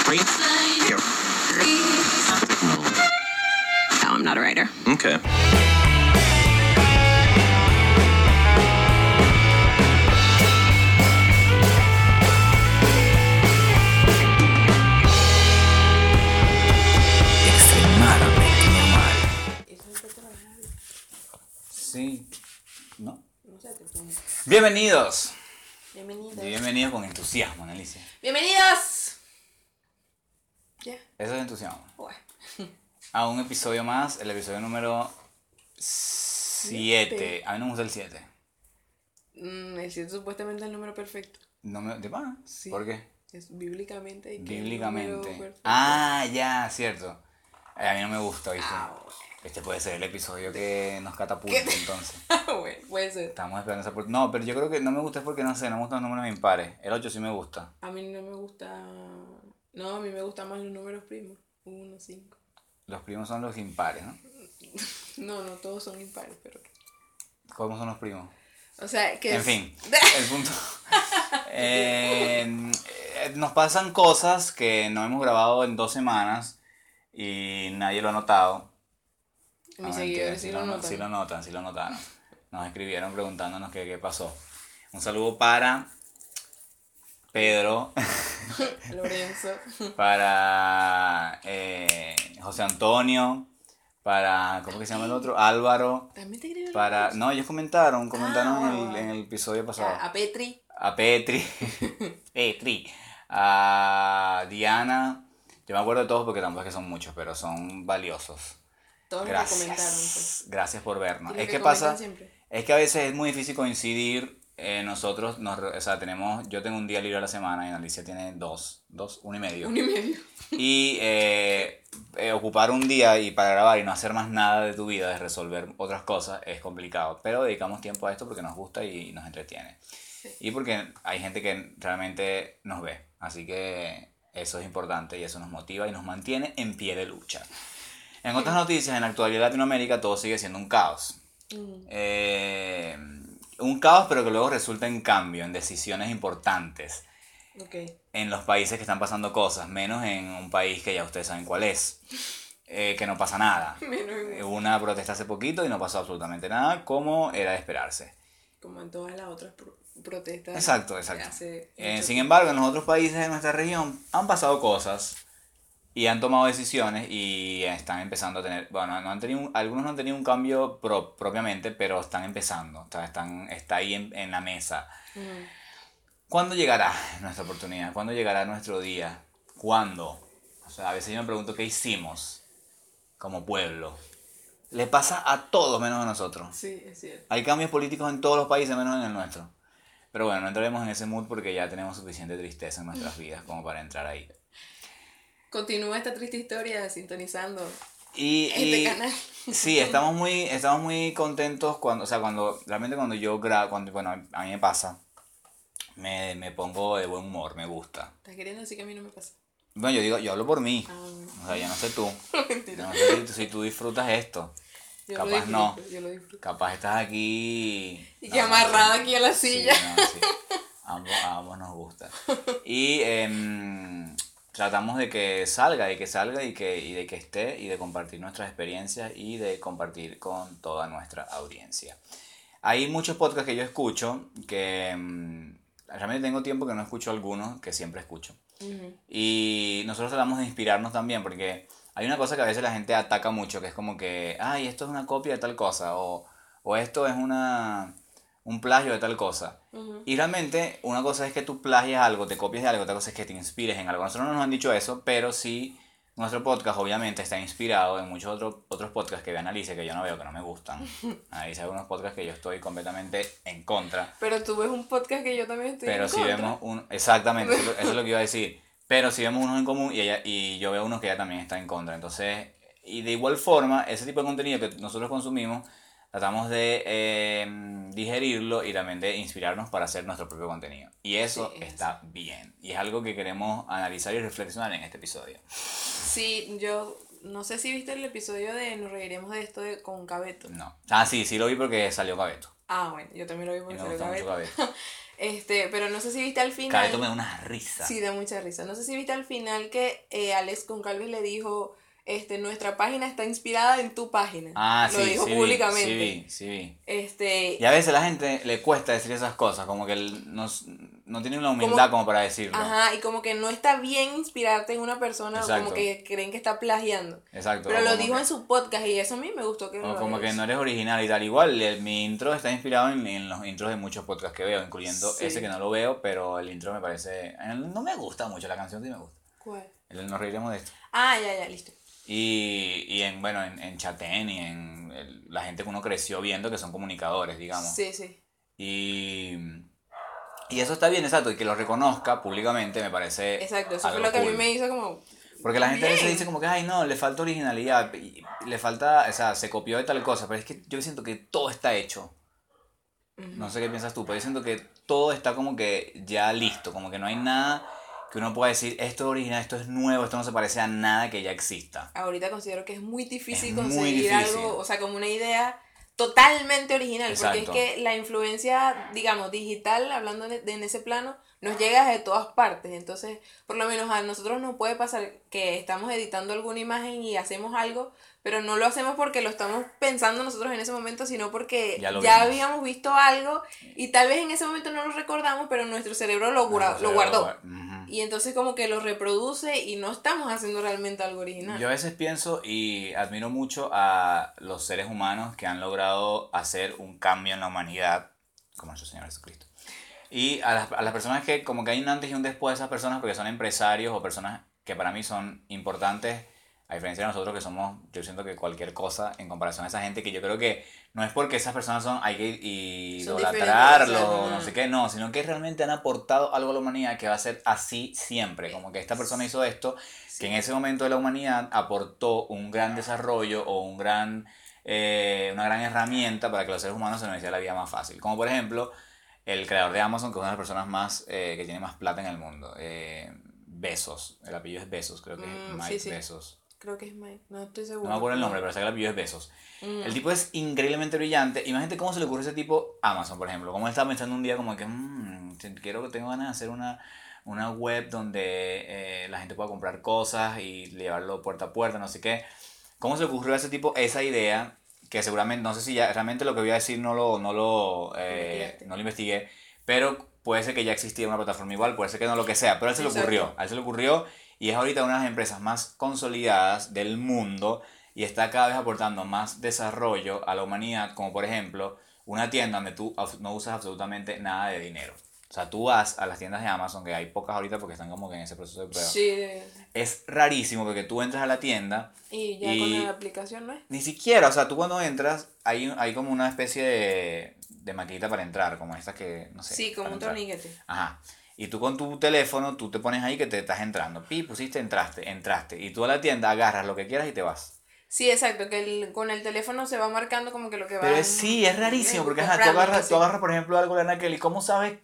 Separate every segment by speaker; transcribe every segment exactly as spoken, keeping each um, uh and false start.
Speaker 1: No, I'm not a writer.
Speaker 2: Okay.
Speaker 3: Extremadamente normal. Sí. ¿No?
Speaker 4: No sé, te pongo.
Speaker 3: Bienvenidos.
Speaker 4: Bienvenidos.
Speaker 3: Y bienvenidos con entusiasmo, Annalicia.
Speaker 4: ¡Bienvenidos! Ya.
Speaker 3: Eso es entusiasmo.
Speaker 4: Bueno.
Speaker 3: A un episodio más, el episodio número siete. A mí no me gusta el siete.
Speaker 4: Mm, el siete supuestamente es el número perfecto.
Speaker 3: No me, ¿de pana?
Speaker 4: Sí.
Speaker 3: ¿Por qué?
Speaker 4: Es bíblicamente. y que el
Speaker 3: Bíblicamente.
Speaker 4: número perfecto.
Speaker 3: Ah, ya, cierto. Eh, A mí no me gusta, ¿viste?
Speaker 4: Ah, bueno.
Speaker 3: Este puede ser el episodio que nos catapulta,
Speaker 4: ¿Qué?
Speaker 3: entonces.
Speaker 4: Bueno, puede ser.
Speaker 3: Estamos esperando esa oportunidad. No, pero yo creo que no me gusta es porque no sé, no me gustan los números impares. El ocho sí me gusta.
Speaker 4: A mí no me gusta. No, a mí me gustan más los números primos. Uno, cinco.
Speaker 3: Los primos son los impares, ¿no?
Speaker 4: No, no, todos son impares, pero.
Speaker 3: ¿Cómo son los primos?
Speaker 4: O sea, que.
Speaker 3: En
Speaker 4: es-
Speaker 3: fin, el punto. Eh, eh, nos pasan cosas que no hemos grabado en dos semanas y nadie lo ha notado.
Speaker 4: Mis
Speaker 3: Ah,
Speaker 4: seguidores
Speaker 3: mentira,
Speaker 4: sí lo notan.
Speaker 3: Sí lo notan, sí lo notaron. Nos escribieron preguntándonos qué, qué pasó. Un saludo para Pedro,
Speaker 4: Lorenzo.
Speaker 3: para eh, José Antonio, para, ¿cómo que se llama el otro? Álvaro,
Speaker 4: También te escribieron.
Speaker 3: para...
Speaker 4: Lorenzo?
Speaker 3: No, ellos comentaron, comentaron
Speaker 4: Ah,
Speaker 3: en,
Speaker 4: wow,
Speaker 3: el, en el episodio pasado.
Speaker 4: A, a Petri.
Speaker 3: A Petri, Petri, a Diana, yo me acuerdo de todos porque tampoco es que son muchos, pero son valiosos.
Speaker 4: Todos los que comentaron. Pues.
Speaker 3: Gracias, gracias por vernos.
Speaker 4: Y los
Speaker 3: Es
Speaker 4: que
Speaker 3: que pasa,
Speaker 4: comentan siempre.
Speaker 3: es que a veces es muy difícil coincidir. eh, nosotros, nos, re- o sea, tenemos, yo tengo un día libre a la semana y Alicia tiene dos, dos, uno y medio.
Speaker 4: Uno y medio.
Speaker 3: Y eh, eh, ocupar un día y para grabar y no hacer más nada de tu vida, de resolver otras cosas, es complicado. Pero dedicamos tiempo a esto porque nos gusta y nos entretiene. Y porque hay gente que realmente nos ve. Así que eso es importante y eso nos motiva y nos mantiene en pie de lucha. En otras noticias, en la actualidad de Latinoamérica todo sigue siendo un caos.
Speaker 4: Mm.
Speaker 3: Eh, un caos pero que luego resulta en cambio, en decisiones importantes.
Speaker 4: Ok.
Speaker 3: En los países que están pasando cosas, menos en un país que ya ustedes saben cuál es. Eh, que no pasa nada.
Speaker 4: Menos en-
Speaker 3: Hubo una protesta hace poquito y no pasó absolutamente nada, como era de esperarse.
Speaker 4: Como en todas las otras pro- protestas.
Speaker 3: Exacto,
Speaker 4: de
Speaker 3: exacto.
Speaker 4: hace
Speaker 3: Eh,
Speaker 4: mucho
Speaker 3: sin
Speaker 4: tiempo.
Speaker 3: embargo, en los otros países de nuestra región han pasado cosas y han tomado decisiones y están empezando a tener, bueno, no han tenido, un- algunos no han tenido un cambio pro- propiamente, pero están empezando, o sea, están, está ahí en, en la mesa.
Speaker 4: Mm.
Speaker 3: ¿Cuándo llegará nuestra oportunidad? ¿Cuándo llegará nuestro día? ¿Cuándo? O sea, a veces yo me pregunto qué hicimos como pueblo. Le pasa a todos menos a nosotros.
Speaker 4: Sí, es cierto.
Speaker 3: Hay cambios políticos en todos los países menos en el nuestro. Pero bueno, no entraremos en ese mood porque ya tenemos suficiente tristeza en nuestras vidas como para entrar ahí.
Speaker 4: Continúa esta triste historia sintonizando
Speaker 3: Y,
Speaker 4: este
Speaker 3: y-
Speaker 4: canal.
Speaker 3: sí, estamos muy, estamos muy contentos cuando, o sea, cuando, realmente cuando yo grabo, cuando, bueno, a mí me pasa, me, me pongo de buen humor, me gusta.
Speaker 4: ¿Estás queriendo decir que a mí no me pasa?
Speaker 3: Bueno, yo digo, yo hablo por mí.
Speaker 4: Ah, bueno.
Speaker 3: O sea, yo no sé tú.
Speaker 4: Mentira.
Speaker 3: No sé si, si tú disfrutas esto.
Speaker 4: Yo
Speaker 3: capaz
Speaker 4: lo disfruto,
Speaker 3: no.
Speaker 4: Yo lo disfruto.
Speaker 3: Capaz estás aquí...
Speaker 4: Y que amarrada aquí a la
Speaker 3: Sí,
Speaker 4: silla.
Speaker 3: no, sí. A ambos, a ambos nos gusta. Y em, tratamos de que salga y que salga y, que, y de que esté y de compartir nuestras experiencias y de compartir con toda nuestra audiencia. Hay muchos podcasts que yo escucho que em, realmente tengo tiempo que no escucho algunos que siempre escucho.
Speaker 4: Ujú.
Speaker 3: Y nosotros tratamos de inspirarnos también porque hay una cosa que a veces la gente ataca mucho, que es como que, ay, esto es una copia de tal cosa, o, o esto es una, un plagio de tal cosa.
Speaker 4: Ujú.
Speaker 3: Y realmente una cosa es que tú plagias algo, te copias de algo, otra cosa es que te inspires en algo. Nosotros no nos han dicho eso, pero sí nuestro podcast obviamente está inspirado en muchos otros otros podcasts que ve Annalise que yo no veo, que no me gustan. Annalise hay algunos podcasts que yo estoy completamente en contra.
Speaker 4: Pero tú ves un podcast que yo también estoy
Speaker 3: Pero
Speaker 4: en
Speaker 3: si
Speaker 4: contra.
Speaker 3: vemos un... Exactamente, eso, es lo- eso es lo que iba a decir. Pero si vemos unos en común y, ella, y yo veo unos que ella también está en contra. Entonces, y de igual forma, ese tipo de contenido que nosotros consumimos, tratamos de eh, digerirlo y también de inspirarnos para hacer nuestro propio contenido. Y eso
Speaker 4: Sí, es
Speaker 3: está bien. Y es algo que queremos analizar y reflexionar en este episodio.
Speaker 4: Sí, yo no sé si viste el episodio de Nos reiríamos de esto de, con Cabeto.
Speaker 3: No. Ah, sí, sí lo vi porque salió Cabeto.
Speaker 4: Ah, bueno, yo también lo vi
Speaker 3: Y
Speaker 4: porque
Speaker 3: me
Speaker 4: salió
Speaker 3: gusta mucho
Speaker 4: Cabeto.
Speaker 3: Cabeto.
Speaker 4: Este, pero no sé si viste al final.
Speaker 3: Careto me da una risa.
Speaker 4: Sí, da mucha risa. No sé si viste al final que eh, Alex Goncalves le dijo, este, nuestra página está inspirada en tu página.
Speaker 3: Ah,
Speaker 4: Lo
Speaker 3: sí,
Speaker 4: dijo
Speaker 3: sí,
Speaker 4: públicamente.
Speaker 3: vi, sí, vi, sí, vi.
Speaker 4: Este,
Speaker 3: Y a veces a la gente le cuesta decir esas cosas, como que el- no, no tienen la humildad como,
Speaker 4: Como-
Speaker 3: para decirlo.
Speaker 4: ajá, y como que no está bien inspirarte en una persona,
Speaker 3: Exacto.
Speaker 4: como que creen que está plagiando.
Speaker 3: Exacto.
Speaker 4: Pero
Speaker 3: o
Speaker 4: lo
Speaker 3: como
Speaker 4: dijo
Speaker 3: que-
Speaker 4: en su podcast y eso a mí me gustó que
Speaker 3: O
Speaker 4: lo
Speaker 3: como
Speaker 4: haya
Speaker 3: que
Speaker 4: hecho.
Speaker 3: no eres original y tal. Igual, el- mi intro está inspirado en, en los intros de muchos podcasts que veo, incluyendo
Speaker 4: Sí.
Speaker 3: ese que no lo veo, pero el intro me parece... No me gusta mucho, la canción sí me gusta.
Speaker 4: ¿Cuál?
Speaker 3: El Nos reiremos de esto.
Speaker 4: Ah, ya, ya, listo.
Speaker 3: Y, y en, bueno, en, en Chatén y en el- la gente que uno creció viendo que son comunicadores, digamos.
Speaker 4: Sí, sí.
Speaker 3: Y, y eso está bien, exacto, y que lo reconozca públicamente me parece
Speaker 4: Exacto, eso fue
Speaker 3: algo
Speaker 4: lo que a mí
Speaker 3: cool.
Speaker 4: me hizo como...
Speaker 3: Porque la gente a veces
Speaker 4: Bien.
Speaker 3: dice como que, ay, no, le falta originalidad, y le falta, o sea, se copió de tal cosa, pero es que yo siento que todo está hecho. No sé qué piensas tú, pero yo siento que todo está como que ya listo, como que no hay nada que uno pueda decir, esto es original, esto es nuevo, esto no se parece a nada que ya exista.
Speaker 4: Ahorita considero que es muy difícil
Speaker 3: Es muy
Speaker 4: conseguir
Speaker 3: difícil.
Speaker 4: algo, o sea, como una idea totalmente original,
Speaker 3: Exacto.
Speaker 4: porque es que la influencia, digamos, digital, hablando de, de en ese plano, nos llega de todas partes. Entonces, por lo menos a nosotros nos puede pasar que estamos editando alguna imagen y hacemos algo, pero no lo hacemos porque lo estamos pensando nosotros en ese momento, sino porque
Speaker 3: Ya
Speaker 4: ya,
Speaker 3: lo vimos.
Speaker 4: habíamos visto algo y tal vez en ese momento no lo recordamos, pero nuestro cerebro lo, gura-
Speaker 3: Nuestro
Speaker 4: lo
Speaker 3: cerebro,
Speaker 4: guardó.
Speaker 3: ujú.
Speaker 4: Y entonces como que lo reproduce y no estamos haciendo realmente algo original.
Speaker 3: Yo a veces pienso y admiro mucho a los seres humanos que han logrado hacer un cambio en la humanidad, como nuestro Señor Jesucristo. Y a las, a las personas que como que hay un antes y un después de esas personas porque son empresarios o personas que para mí son importantes, a diferencia de nosotros que somos, yo siento que cualquier cosa en comparación a esa gente que yo creo que no es porque esas personas son, hay que
Speaker 4: Son
Speaker 3: idolatrarlo,
Speaker 4: diferentes, o sea,
Speaker 3: no
Speaker 4: no.
Speaker 3: sé qué, no, sino que realmente han aportado algo a la humanidad que va a ser así siempre, como que esta persona hizo esto, que en ese momento de la humanidad aportó un gran desarrollo o un gran, eh, una gran herramienta para que los seres humanos se nos hiciera la vida más fácil. Como por ejemplo, el creador de Amazon, que es una de las personas más, eh, que tiene más plata en el mundo, eh, Bezos, el apellido es Bezos, creo que es
Speaker 4: Mm,
Speaker 3: Mike
Speaker 4: sí, sí.
Speaker 3: Bezos.
Speaker 4: Creo que es Mike, no estoy
Speaker 3: No
Speaker 4: seguro.
Speaker 3: me acuerdo el nombre, pero sé que el apellido es Bezos.
Speaker 4: Mm.
Speaker 3: El tipo es increíblemente brillante. Imagínate cómo se le ocurre a ese tipo Amazon, por ejemplo. Cómo él estaba pensando un día como que, mmm, quiero que tengo ganas de hacer una, una web donde eh, la gente pueda comprar cosas y llevarlo puerta a puerta, no sé qué. ¿Cómo se le ocurrió a ese tipo esa idea? Que seguramente, no sé si ya realmente lo que voy a decir no lo, no lo, eh,
Speaker 4: Investigaste.
Speaker 3: no lo investigué, pero puede ser que ya existía una plataforma igual, puede ser que no lo que sea, pero a él se le
Speaker 4: Exacto.
Speaker 3: ocurrió, a él se le ocurrió y es ahorita una de las empresas más consolidadas del mundo y está cada vez aportando más desarrollo a la humanidad, como por ejemplo una tienda donde tú ab- no usas absolutamente nada de dinero. O sea, tú vas a las tiendas de Amazon, que hay pocas ahorita porque están como que en ese proceso de prueba.
Speaker 4: Sí, de-
Speaker 3: Es rarísimo porque tú entras a la tienda
Speaker 4: y ya
Speaker 3: Y-
Speaker 4: con la aplicación, ¿no es?
Speaker 3: ni siquiera, o sea, tú cuando entras, hay, hay como una especie de, de maquinita para entrar, como estas que, no sé.
Speaker 4: Sí, como
Speaker 3: para
Speaker 4: un
Speaker 3: entrar.
Speaker 4: torniquete.
Speaker 3: Ajá. Y tú con tu teléfono, tú te pones ahí que te estás entrando. Pi, pusiste, entraste, entraste. Y tú a la tienda agarras lo que quieras y te vas.
Speaker 4: Sí, exacto, que el- con el teléfono se va marcando como que lo que va.
Speaker 3: Pero es- sí, es rarísimo, porque ajá, tú
Speaker 4: comprando,
Speaker 3: agarras,
Speaker 4: sí.
Speaker 3: tú agarras, por ejemplo, algo de Anakel y ¿cómo sabes?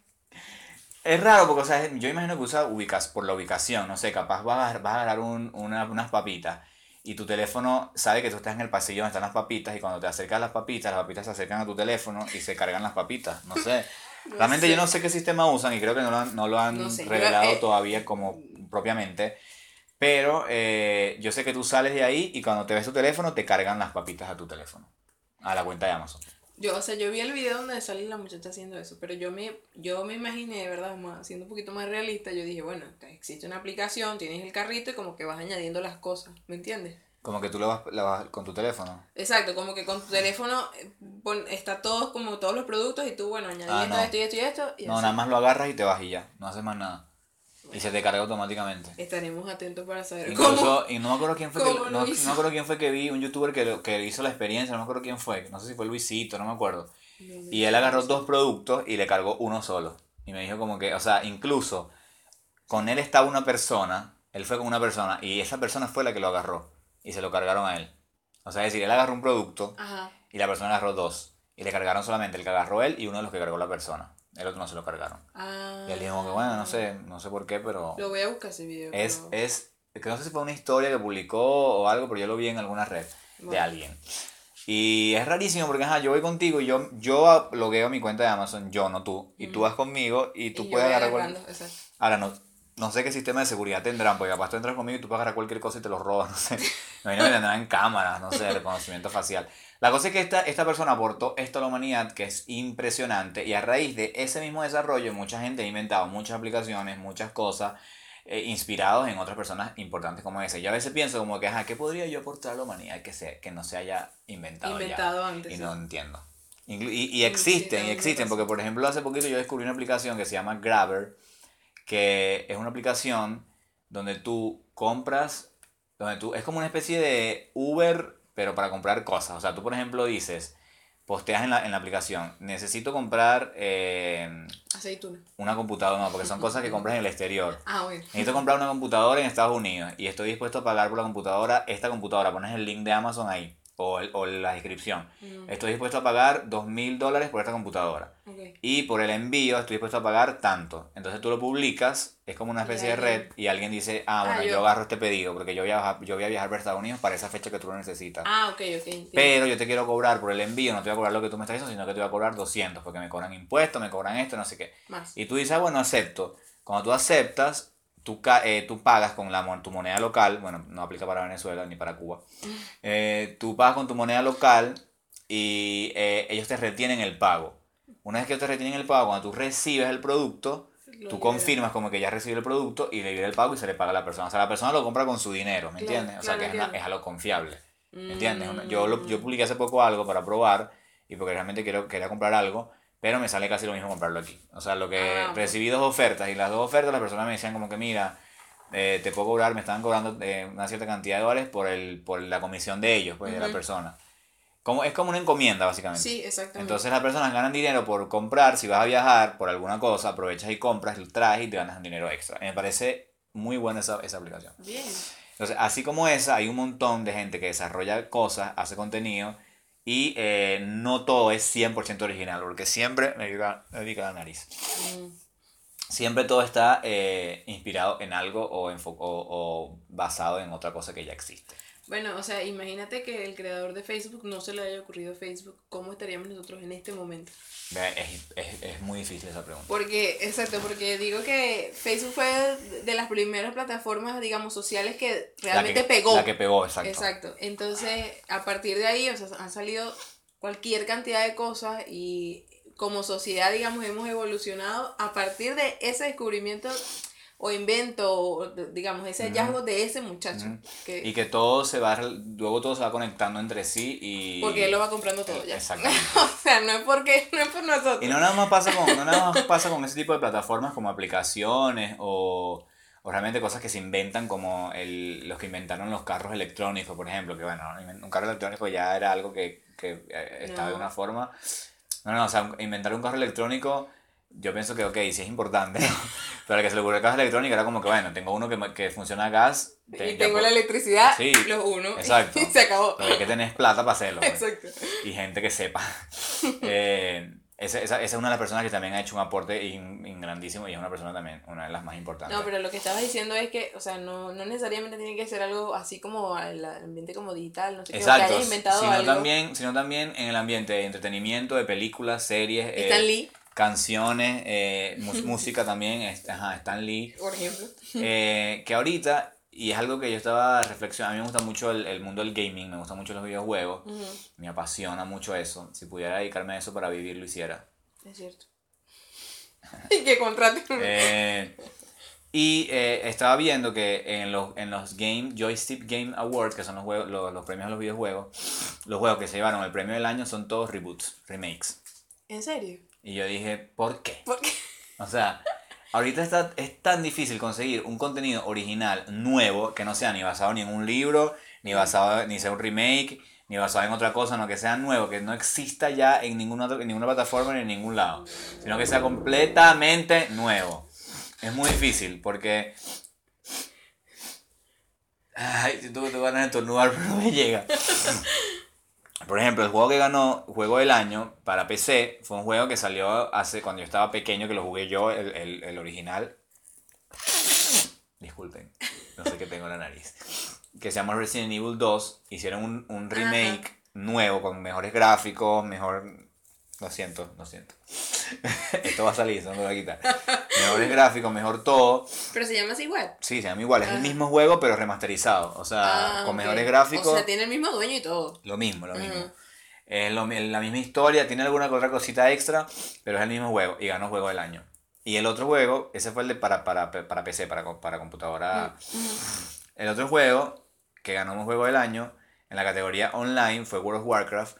Speaker 3: Es raro porque, o sea, yo imagino que usa ubicas, por la ubicación, no sé, capaz vas a, agarrar- vas a agarrar un- una- unas papitas y tu teléfono sabe que tú estás en el pasillo donde están las papitas y cuando te acercas a las papitas, las papitas se acercan a tu teléfono y se cargan las papitas, no sé.
Speaker 4: No
Speaker 3: Realmente
Speaker 4: sé.
Speaker 3: yo no sé qué sistema usan y creo que no lo han, no lo han
Speaker 4: No sé, yo,
Speaker 3: revelado
Speaker 4: eh,
Speaker 3: todavía como propiamente, pero eh, yo sé que tú sales de ahí y cuando te ves tu teléfono te cargan las papitas a tu teléfono, a la cuenta de Amazon.
Speaker 4: Yo, o sea, yo vi el video donde sale la muchacha haciendo eso, pero yo me, yo me imaginé, de verdad, más, siendo un poquito más realista, yo dije, bueno, existe una aplicación, tienes el carrito y como que vas añadiendo las cosas, ¿me entiendes?
Speaker 3: Como que tú lo vas, la vas con tu teléfono.
Speaker 4: Exacto, como que con tu teléfono eh, pon- está todo, como todos los productos y tú, bueno, añadí
Speaker 3: Ah,
Speaker 4: esto,
Speaker 3: no.
Speaker 4: esto y esto y esto. Y
Speaker 3: No,
Speaker 4: así.
Speaker 3: nada más lo agarras y te vas y ya, no haces más nada. Y se te carga automáticamente.
Speaker 4: Estaremos atentos para saber cómo.
Speaker 3: Incluso, y no me acuerdo quién fue que,
Speaker 4: cómo
Speaker 3: no,
Speaker 4: lo
Speaker 3: no
Speaker 4: hizo?
Speaker 3: me acuerdo quién fue que vi, un youtuber que, lo- que hizo la experiencia, no me acuerdo quién fue, no sé si fue Luisito, no me acuerdo. Y él agarró dos productos y le cargó uno solo. Y me dijo como que, o sea, incluso con él estaba una persona, él fue con una persona y esa persona fue la que lo agarró y se lo cargaron a él. O sea, es decir, él agarró un producto
Speaker 4: Ajá.
Speaker 3: y la persona agarró dos. Y le cargaron solamente el que agarró él y uno de los que cargó la persona. El otro no se lo cargaron.
Speaker 4: Ah,
Speaker 3: Y él dijo como que, bueno, no sé, no sé por qué, pero
Speaker 4: Lo voy a buscar ese video.
Speaker 3: es,
Speaker 4: pero-
Speaker 3: es, que no sé si fue una historia que publicó o algo, pero yo lo vi en alguna red de
Speaker 4: Bueno.
Speaker 3: alguien. Y es rarísimo porque, ajá, yo voy contigo y yo, yo logueo mi cuenta de Amazon, yo, no tú. Y tú vas conmigo y tú
Speaker 4: Y yo
Speaker 3: puedes
Speaker 4: voy
Speaker 3: agarrar
Speaker 4: agarrando,
Speaker 3: cual-
Speaker 4: exacto.
Speaker 3: Ahora, no, no sé qué sistema de seguridad tendrán, porque capaz tú entras conmigo y tú puedes agarrar cualquier cosa y te lo robas, no sé. Me imagino que tendrán en cámaras, no sé, reconocimiento facial. La cosa es que esta, esta persona aportó esto a la humanidad, que es impresionante, y a raíz de ese mismo desarrollo, mucha gente ha inventado muchas aplicaciones, muchas cosas, eh, inspirados en otras personas importantes como esa. Yo a veces pienso como que, ajá, ¿qué podría yo aportar a la humanidad que, se, que no se haya inventado,
Speaker 4: Inventado
Speaker 3: ya?
Speaker 4: antes,
Speaker 3: Y
Speaker 4: sí.
Speaker 3: no entiendo. Inclu- Y, y
Speaker 4: Sí,
Speaker 3: existen, y
Speaker 4: también me
Speaker 3: existen,
Speaker 4: pasa.
Speaker 3: porque por ejemplo hace poquito yo descubrí una aplicación que se llama Grabber, que es una aplicación donde tú compras, donde tú, es como una especie de Uber, pero para comprar cosas. O sea, tú por ejemplo dices, posteas en la, en la aplicación, necesito comprar eh,
Speaker 4: Aceituna.
Speaker 3: una computadora, no, porque son cosas que compras en el exterior.
Speaker 4: Ah, bueno.
Speaker 3: Necesito comprar una computadora en Estados Unidos y estoy dispuesto a pagar por la computadora, esta computadora, pones el link de Amazon ahí o, el- o la descripción.
Speaker 4: Mm,
Speaker 3: Estoy dispuesto a pagar dos mil dólares por esta computadora.
Speaker 4: ok.
Speaker 3: Y por el envío estoy dispuesto a pagar tanto. Entonces tú lo publicas, es como una
Speaker 4: Y
Speaker 3: especie de
Speaker 4: alguien-
Speaker 3: red y alguien dice, ah,
Speaker 4: Ah,
Speaker 3: bueno, yo
Speaker 4: yo-
Speaker 3: agarro este pedido porque yo voy, a, viajar- yo voy a viajar para Estados Unidos para esa fecha que tú lo necesitas.
Speaker 4: Ah, ok, ok. entiendo.
Speaker 3: Pero yo te quiero cobrar por el envío, no te voy a cobrar lo que tú me estás diciendo, sino que te voy a cobrar doscientos porque me cobran impuestos, me cobran esto, no sé qué.
Speaker 4: Más.
Speaker 3: Y tú dices, ah, bueno, acepto. Cuando tú aceptas, tú, ca- eh, tú pagas con la, mon- tu moneda local, bueno, no aplica para Venezuela ni para Cuba. Eh, tú pagas con tu moneda local y eh, ellos te retienen el pago. Una vez que ellos te retienen el pago, cuando tú recibes el producto,
Speaker 4: Lo
Speaker 3: tú
Speaker 4: libera.
Speaker 3: confirmas como que ya recibió el producto y le libera el pago y se le paga a la persona. O sea, la persona lo compra con su dinero, ¿me
Speaker 4: Claro,
Speaker 3: entiendes? O sea,
Speaker 4: claro,
Speaker 3: que es, una-
Speaker 4: entiendo.
Speaker 3: es algo confiable. ¿Me entiendes? Una-
Speaker 4: Mm.
Speaker 3: Yo, lo- yo publiqué hace poco algo para probar y porque realmente quiero, quería comprar algo, pero me sale casi lo mismo comprarlo aquí. O sea, lo que
Speaker 4: Ah, ok.
Speaker 3: recibí dos ofertas y las dos ofertas las personas me decían como que mira, eh, te puedo cobrar, me estaban cobrando eh, una cierta cantidad de dólares por, el, por la comisión de ellos, pues de la
Speaker 4: Ujú.
Speaker 3: persona. Como, es como una encomienda, básicamente.
Speaker 4: Sí, exactamente.
Speaker 3: Entonces las personas ganan dinero por comprar, si vas a viajar por alguna cosa, aprovechas y compras, lo traes y te ganas un dinero extra. Me parece muy buena esa, esa aplicación.
Speaker 4: Bien.
Speaker 3: Entonces, así como esa, hay un montón de gente que desarrolla cosas, hace contenido y eh, no todo es cien por ciento original, porque siempre me pica, me pica la nariz.
Speaker 4: Mm.
Speaker 3: Siempre todo está eh, inspirado en algo o, enfo- o, o basado en otra cosa que ya existe.
Speaker 4: Bueno, o sea, imagínate que el creador de Facebook no se le haya ocurrido Facebook. ¿Cómo estaríamos nosotros en este momento?
Speaker 3: Ve, Es, es, es muy difícil esa pregunta.
Speaker 4: Porque, exacto, porque digo que Facebook fue de las primeras plataformas, digamos, sociales que realmente
Speaker 3: la que,
Speaker 4: pegó.
Speaker 3: La que pegó, exacto.
Speaker 4: Exacto. Entonces, a partir de ahí, o sea, han salido cualquier cantidad de cosas y como sociedad, digamos, hemos evolucionado a partir de ese descubrimiento o invento, o, digamos, ese hallazgo de ese muchacho.
Speaker 3: Ujú.
Speaker 4: que,
Speaker 3: Y que todo se va, luego todo se va conectando entre sí y...
Speaker 4: Porque él lo va comprando todo ya.
Speaker 3: Exactamente.
Speaker 4: O sea, no es porque, no es por nosotros.
Speaker 3: Y no nada más pasa con, no nada más pasa con ese tipo de plataformas como aplicaciones o, o realmente cosas que se inventan como el, los que inventaron los carros electrónicos, por ejemplo, que bueno, un carro electrónico ya era algo que, que eh, estaba de
Speaker 4: No.
Speaker 3: una forma... No, no, o sea, inventar un carro electrónico, yo pienso que ok, sí es importante, pero al que se le ocurrió el carro electrónico era como que bueno, tengo uno que, me- que funciona a gas. te-
Speaker 4: Y
Speaker 3: ya
Speaker 4: tengo
Speaker 3: puedo-
Speaker 4: la electricidad,
Speaker 3: Sí,
Speaker 4: los uno,
Speaker 3: exacto.
Speaker 4: y se acabó.
Speaker 3: Lo que hay que tener es plata para hacerlo. pues.
Speaker 4: Exacto.
Speaker 3: Y gente que sepa. Eh, esa, esa, esa es una de las personas que también ha hecho un aporte in- in grandísimo y es una persona también, una de las más importantes.
Speaker 4: No, pero lo que estabas diciendo es que, o sea, no, no necesariamente tiene que ser algo así como el ambiente como digital, no sé qué, o que
Speaker 3: Exacto,
Speaker 4: hayas inventado
Speaker 3: sino
Speaker 4: algo.
Speaker 3: también, sino también en el ambiente de entretenimiento, de películas, series, eh,
Speaker 4: Stan Lee,
Speaker 3: canciones, eh, mus- música también, es- ajá, Stan Lee.
Speaker 4: por ejemplo.
Speaker 3: Eh, que ahorita, y es algo que yo estaba reflexionando, a mí me gusta mucho el, el mundo del gaming, me gustan mucho los videojuegos,
Speaker 4: Ujú,
Speaker 3: me apasiona mucho eso. Si pudiera dedicarme a eso para vivir, lo hiciera.
Speaker 4: es cierto. Y que contraten.
Speaker 3: Eh, y eh, estaba viendo que en los, en los Game, Joystick Game Awards, que son los, juegos, los, los premios de los videojuegos, los juegos que se llevaron el premio del año son todos reboots, remakes.
Speaker 4: ¿En serio?
Speaker 3: Y yo dije, ¿por qué?
Speaker 4: ¿Por qué?
Speaker 3: O sea, ahorita está, es tan difícil conseguir un contenido original nuevo que no sea ni basado ni en un libro, ni basado ni sea un remake, ni basado en otra cosa, no que sea nuevo, que no exista ya en ninguna, otra- en ninguna plataforma ni en ningún lado, sino que sea completamente nuevo. Es muy difícil porque... Ay, siento que tengo ganas de estornudar, pero no me llega. Por ejemplo, el juego que ganó Juego del Año para P C fue un juego que salió hace cuando yo estaba pequeño, que lo jugué yo, el, el, el original. Disculpen, no sé qué tengo en la nariz. Que se llama Resident Evil dos. Hicieron un, un remake nuevo, con mejores gráficos, mejor... Lo siento, lo siento. Esto va a salir, eso no me lo voy a quitar. Mejores gráficos, mejor todo.
Speaker 4: Pero se llama así igual.
Speaker 3: Sí, se llama igual, es
Speaker 4: Ah.
Speaker 3: el mismo juego pero remasterizado. O sea,
Speaker 4: Ah,
Speaker 3: con
Speaker 4: ok.
Speaker 3: mejores gráficos.
Speaker 4: O sea, tiene el mismo dueño y todo.
Speaker 3: Lo mismo, lo mismo.
Speaker 4: Ujú.
Speaker 3: Es lo mi- la misma historia, tiene alguna que otra cosita extra, pero es el mismo juego y ganó juego del año. Y el otro juego, ese fue el de para, para, para P C, para, co- para computadora. El otro juego que ganó un juego del año en la categoría online fue World of Warcraft.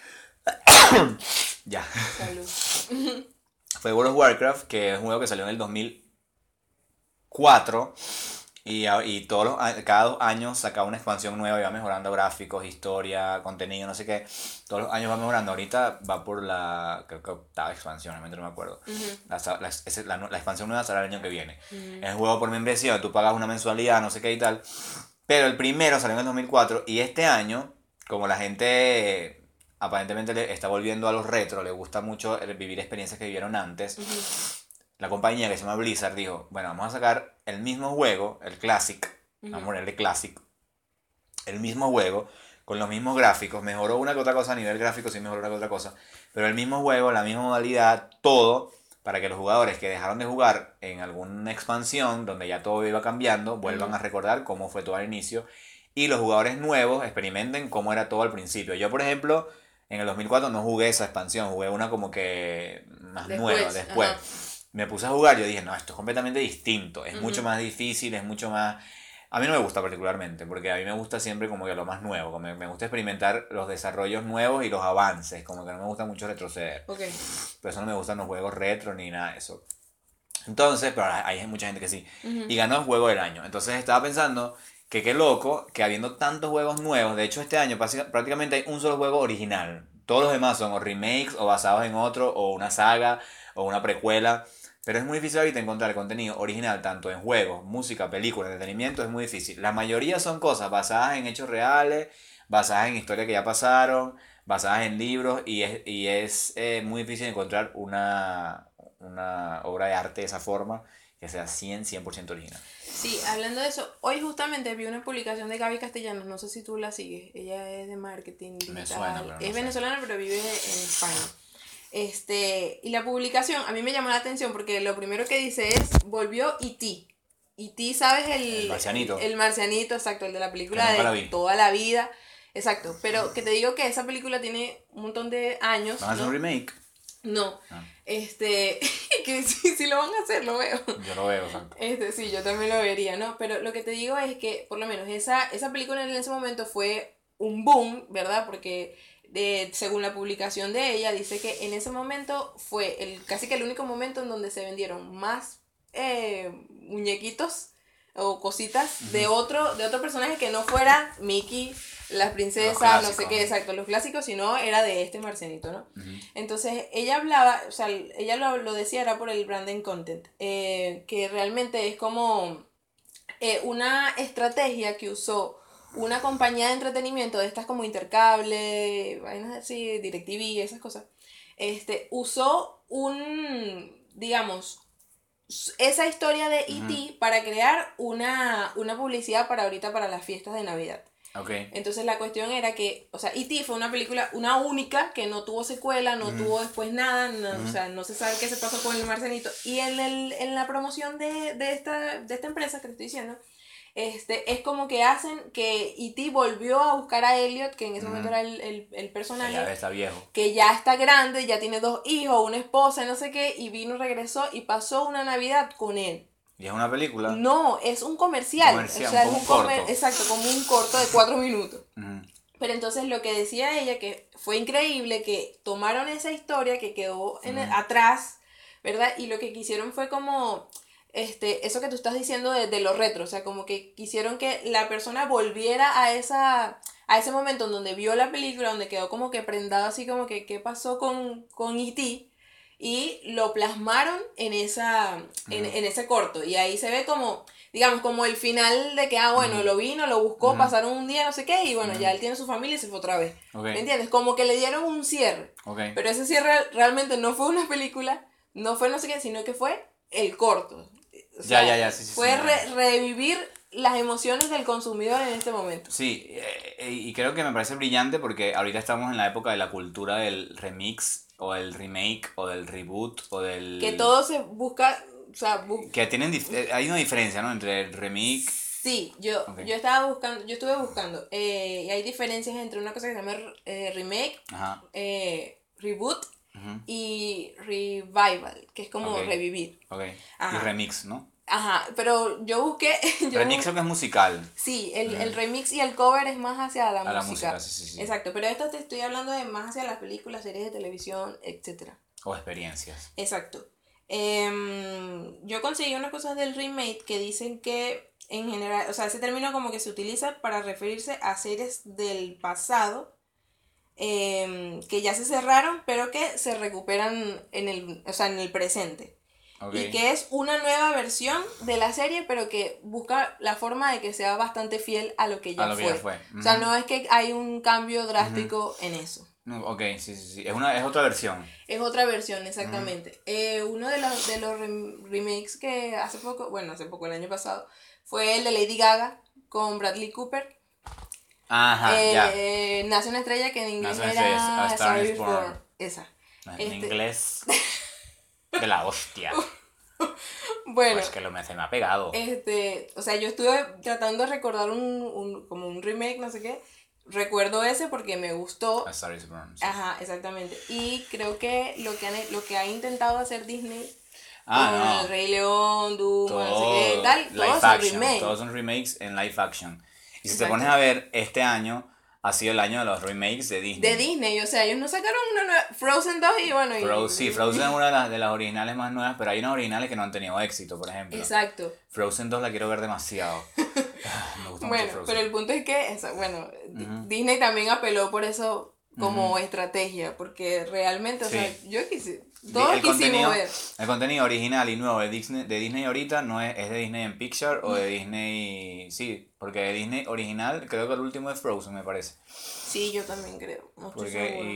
Speaker 3: Ya.
Speaker 4: Salud.
Speaker 3: Fue World of Warcraft, que es un juego que salió en el dos mil cuatro. Y, a- y todos los, a- cada dos años sacaba una expansión nueva y va mejorando gráficos, historia, contenido, no sé qué. Todos los años va mejorando. Ahorita va por la, creo que octava expansión, realmente no me acuerdo.
Speaker 4: Ujú.
Speaker 3: La, sa- la, ese- la nu- la expansión nueva será el año que viene.
Speaker 4: Ujú.
Speaker 3: Es un juego por membresía, tú pagas una mensualidad, no sé qué y tal. Pero el primero salió en el dos mil cuatro y este año, como la gente aparentemente le está volviendo a los retro, le gusta mucho el vivir experiencias que vivieron antes, la compañía que se llama Blizzard dijo, bueno, vamos a sacar el mismo juego, el Classic, vamos a ponerle Classic, el mismo juego, con los mismos gráficos, mejoró una que otra cosa a nivel gráfico, sí mejoró una que otra cosa, pero el mismo juego, la misma modalidad, todo, para que los jugadores que dejaron de jugar en alguna expansión, donde ya todo iba cambiando, vuelvan
Speaker 4: Ujú.
Speaker 3: a recordar cómo fue todo al inicio, y los jugadores nuevos experimenten cómo era todo al principio. Yo, por ejemplo, en el dos mil cuatro no jugué esa expansión, jugué una como que más
Speaker 4: Después,
Speaker 3: nueva, después.
Speaker 4: ajá.
Speaker 3: Me puse a jugar, yo dije, no, esto es completamente distinto, es
Speaker 4: Ujú.
Speaker 3: mucho más difícil, es mucho más... A mí no me gusta particularmente, porque a mí me gusta siempre como que lo más nuevo, como me, me gusta experimentar los desarrollos nuevos y los avances, como que no me gusta mucho retroceder.
Speaker 4: Ok.
Speaker 3: Por eso no me gustan los juegos retro ni nada de eso. Entonces, pero hay hay mucha gente que sí.
Speaker 4: Ujú.
Speaker 3: Y ganó el juego del año. Entonces estaba pensando que qué loco que habiendo tantos juegos nuevos, de hecho este año práctica- prácticamente hay un solo juego original. Todos los demás son o remakes o basados en otro o una saga o una precuela. Pero es muy difícil ahorita encontrar contenido original tanto en juegos, música, películas, entretenimiento, es muy difícil. La mayoría son cosas basadas en hechos reales, basadas en historias que ya pasaron, basadas en libros y es, y es eh, muy difícil encontrar una, una obra de arte de esa forma que sea cien, cien por ciento original.
Speaker 4: Sí, hablando de eso, hoy justamente vi una publicación de Gaby Castellanos, no sé si tú la sigues, ella es de marketing digital,
Speaker 3: Me suena, pero no
Speaker 4: es
Speaker 3: sé.
Speaker 4: venezolana pero vive en España. Este, y la publicación a mí me llamó la atención porque lo primero que dice es, volvió E T E T, ¿sabes? El,
Speaker 3: El marcianito.
Speaker 4: El, marcianito, exacto, el de la película
Speaker 3: Que nunca la
Speaker 4: de
Speaker 3: vi.
Speaker 4: toda la vida. Exacto, pero que te digo que esa película tiene un montón de años.
Speaker 3: ¿Van a hacer
Speaker 4: ¿no?
Speaker 3: un remake?
Speaker 4: No,
Speaker 3: Ah.
Speaker 4: este, que sí, sí lo van a hacer, lo veo.
Speaker 3: Yo lo veo, exacto.
Speaker 4: Este, sí, yo también lo vería, ¿no? Pero lo que te digo es que, por lo menos, esa, esa película en ese momento fue un boom, ¿verdad? Porque de, según la publicación de ella, dice que en ese momento fue el, casi que el único momento en donde se vendieron más eh, muñequitos o cositas de otro, de otro personaje que no fuera Mickey, las princesas,
Speaker 3: Los
Speaker 4: no sé
Speaker 3: clásicos.
Speaker 4: qué, exacto, los clásicos, sino era de este marcianito, ¿no?
Speaker 3: Ujú.
Speaker 4: Entonces, ella hablaba, o sea, ella lo, lo decía, era por el branding content, eh, que realmente es como eh, una estrategia que usó una compañía de entretenimiento, de estas como Intercable, vainas así, DirecTV, esas cosas, este, usó un, digamos, esa historia de E T
Speaker 3: Ujú.
Speaker 4: para crear una, una publicidad para ahorita, para las fiestas de Navidad.
Speaker 3: Ok.
Speaker 4: Entonces la cuestión era que, o sea, E T fue una película, una única, que no tuvo secuela, no tuvo después nada, no, o sea, no se sabe qué se pasó con el marcianito. Y en, el, en la promoción de, de, esta, de esta empresa que te estoy diciendo, este, es como que hacen que E T volvió a buscar a Elliot, que en ese
Speaker 3: Ujú.
Speaker 4: momento era el, el, el personaje,
Speaker 3: Ya está viejo.
Speaker 4: que ya está grande, ya tiene dos hijos, una esposa, no sé qué, y vino, regresó y pasó una Navidad con él.
Speaker 3: ¿Y es una película?
Speaker 4: No, es un comercial,
Speaker 3: Comercial,
Speaker 4: o sea, es
Speaker 3: como
Speaker 4: un
Speaker 3: un
Speaker 4: comer-
Speaker 3: corto.
Speaker 4: exacto, como un corto de cuatro minutos.
Speaker 3: Ujú.
Speaker 4: Pero entonces lo que decía ella, que fue increíble, que tomaron esa historia que quedó en el-
Speaker 3: Ujú.
Speaker 4: atrás, ¿verdad? Y lo que quisieron fue como, este, eso que tú estás diciendo de, de lo retro, o sea, como que quisieron que la persona volviera a esa, a ese momento en donde vio la película, donde quedó como que prendado así como que qué pasó con, con E T, y lo plasmaron en esa, en,
Speaker 3: Ujú.
Speaker 4: en ese corto, y ahí se ve como, digamos, como el final de que, ah, bueno,
Speaker 3: Ujú.
Speaker 4: lo vino, lo buscó,
Speaker 3: Ujú.
Speaker 4: pasaron un día, no sé qué, y bueno,
Speaker 3: Ujú.
Speaker 4: ya él tiene su familia y se fue otra vez.
Speaker 3: Ok.
Speaker 4: ¿Me entiendes? Como que le dieron un cierre.
Speaker 3: Ok.
Speaker 4: Pero ese cierre realmente no fue una película, no fue no sé qué, sino que fue el corto. O
Speaker 3: Ya, ya, ya, sí, sí,
Speaker 4: Fue
Speaker 3: sí,
Speaker 4: re-
Speaker 3: ya.
Speaker 4: revivir las emociones del consumidor en este momento.
Speaker 3: Sí, eh, y creo que me parece brillante porque ahorita estamos en la época de la cultura del remix o del remake o del reboot o del...
Speaker 4: Que todo se busca, o sea, bu-
Speaker 3: Que tienen, dif- eh, hay una diferencia, ¿no? Entre el remake...
Speaker 4: sí, yo,
Speaker 3: Ok.
Speaker 4: yo estaba buscando, yo estuve buscando, eh, y hay diferencias entre una cosa que se llama eh, remake,
Speaker 3: Ajá.
Speaker 4: eh, reboot
Speaker 3: Ujú.
Speaker 4: y revival, que es como
Speaker 3: Ok.
Speaker 4: revivir.
Speaker 3: Ok.
Speaker 4: Ajá.
Speaker 3: Y remix, ¿no?
Speaker 4: Ajá, pero yo busqué, yo
Speaker 3: Remix
Speaker 4: bus-
Speaker 3: creo que es musical.
Speaker 4: sí, el, el remix y el cover es más hacia la,
Speaker 3: A la
Speaker 4: música.
Speaker 3: música, sí, sí, sí.
Speaker 4: Exacto, pero esto te estoy hablando de más hacia las películas, series de televisión, etcétera.
Speaker 3: O experiencias.
Speaker 4: Exacto. Em, yo conseguí unas cosas del remake que dicen que en general, o sea, ese término como que se utiliza para referirse a series del pasado em, que ya se cerraron, pero que se recuperan en el, o sea, en el presente.
Speaker 3: Ok.
Speaker 4: Y que es una nueva versión de la serie, pero que busca la forma de que sea bastante fiel a lo que ya
Speaker 3: A lo que
Speaker 4: fue.
Speaker 3: ya fue.
Speaker 4: O sea,
Speaker 3: Ujú.
Speaker 4: no es que hay un cambio drástico en eso.
Speaker 3: No, ok, sí, sí, sí. Es, una, es otra versión.
Speaker 4: Es otra versión, exactamente. Eh, uno de los, de los rem- remakes que hace poco, bueno, hace poco, el año pasado, fue el de Lady Gaga con Bradley Cooper.
Speaker 3: Ajá,
Speaker 4: Eh,
Speaker 3: ya.
Speaker 4: eh, Nace una estrella que en inglés
Speaker 3: Nace una estrella,
Speaker 4: era
Speaker 3: A Star is
Speaker 4: is
Speaker 3: Born.
Speaker 4: Esa.
Speaker 3: En
Speaker 4: Este,
Speaker 3: inglés. De la hostia.
Speaker 4: Bueno,
Speaker 3: Pues que lo me, se me ha pegado.
Speaker 4: este, o sea, yo estuve tratando de recordar un, un, como un remake, no sé qué. Recuerdo ese porque me gustó.
Speaker 3: A Star is Born. Sí.
Speaker 4: Ajá, exactamente. Y creo que lo que, han, lo que ha intentado hacer Disney con
Speaker 3: Ah,
Speaker 4: El
Speaker 3: no.
Speaker 4: Rey León, Dumbo, no sé
Speaker 3: Todo
Speaker 4: qué, tal,
Speaker 3: live
Speaker 4: todos son
Speaker 3: action.
Speaker 4: remake.
Speaker 3: Todos son remakes en live action. Y si
Speaker 4: Exacto.
Speaker 3: te pones a ver, este año ha sido el año de los remakes de Disney.
Speaker 4: De Disney, o sea, ellos no sacaron una nueva Frozen dos y bueno, y...
Speaker 3: Fro- sí, Frozen es una de las, de las originales más nuevas, pero hay unas originales que no han tenido éxito, por ejemplo.
Speaker 4: Exacto.
Speaker 3: Frozen dos la quiero ver demasiado. Ah, me gusta mucho
Speaker 4: Bueno,
Speaker 3: Frozen.
Speaker 4: pero el punto es que, esa- bueno, Di-
Speaker 3: Ujú.
Speaker 4: Disney también apeló por eso como
Speaker 3: Ujú.
Speaker 4: estrategia, porque realmente, o
Speaker 3: Sí.
Speaker 4: sea, yo quise,
Speaker 3: Di-
Speaker 4: todos
Speaker 3: el
Speaker 4: quisimos
Speaker 3: contenido,
Speaker 4: ver.
Speaker 3: el contenido original y nuevo de Disney, de Disney ahorita no es, es de Disney en Pixar o
Speaker 4: Mm.
Speaker 3: de Disney... Sí, porque de Disney original creo que el último es Frozen, me parece.
Speaker 4: Sí, yo también creo, no estoy
Speaker 3: Porque
Speaker 4: segura.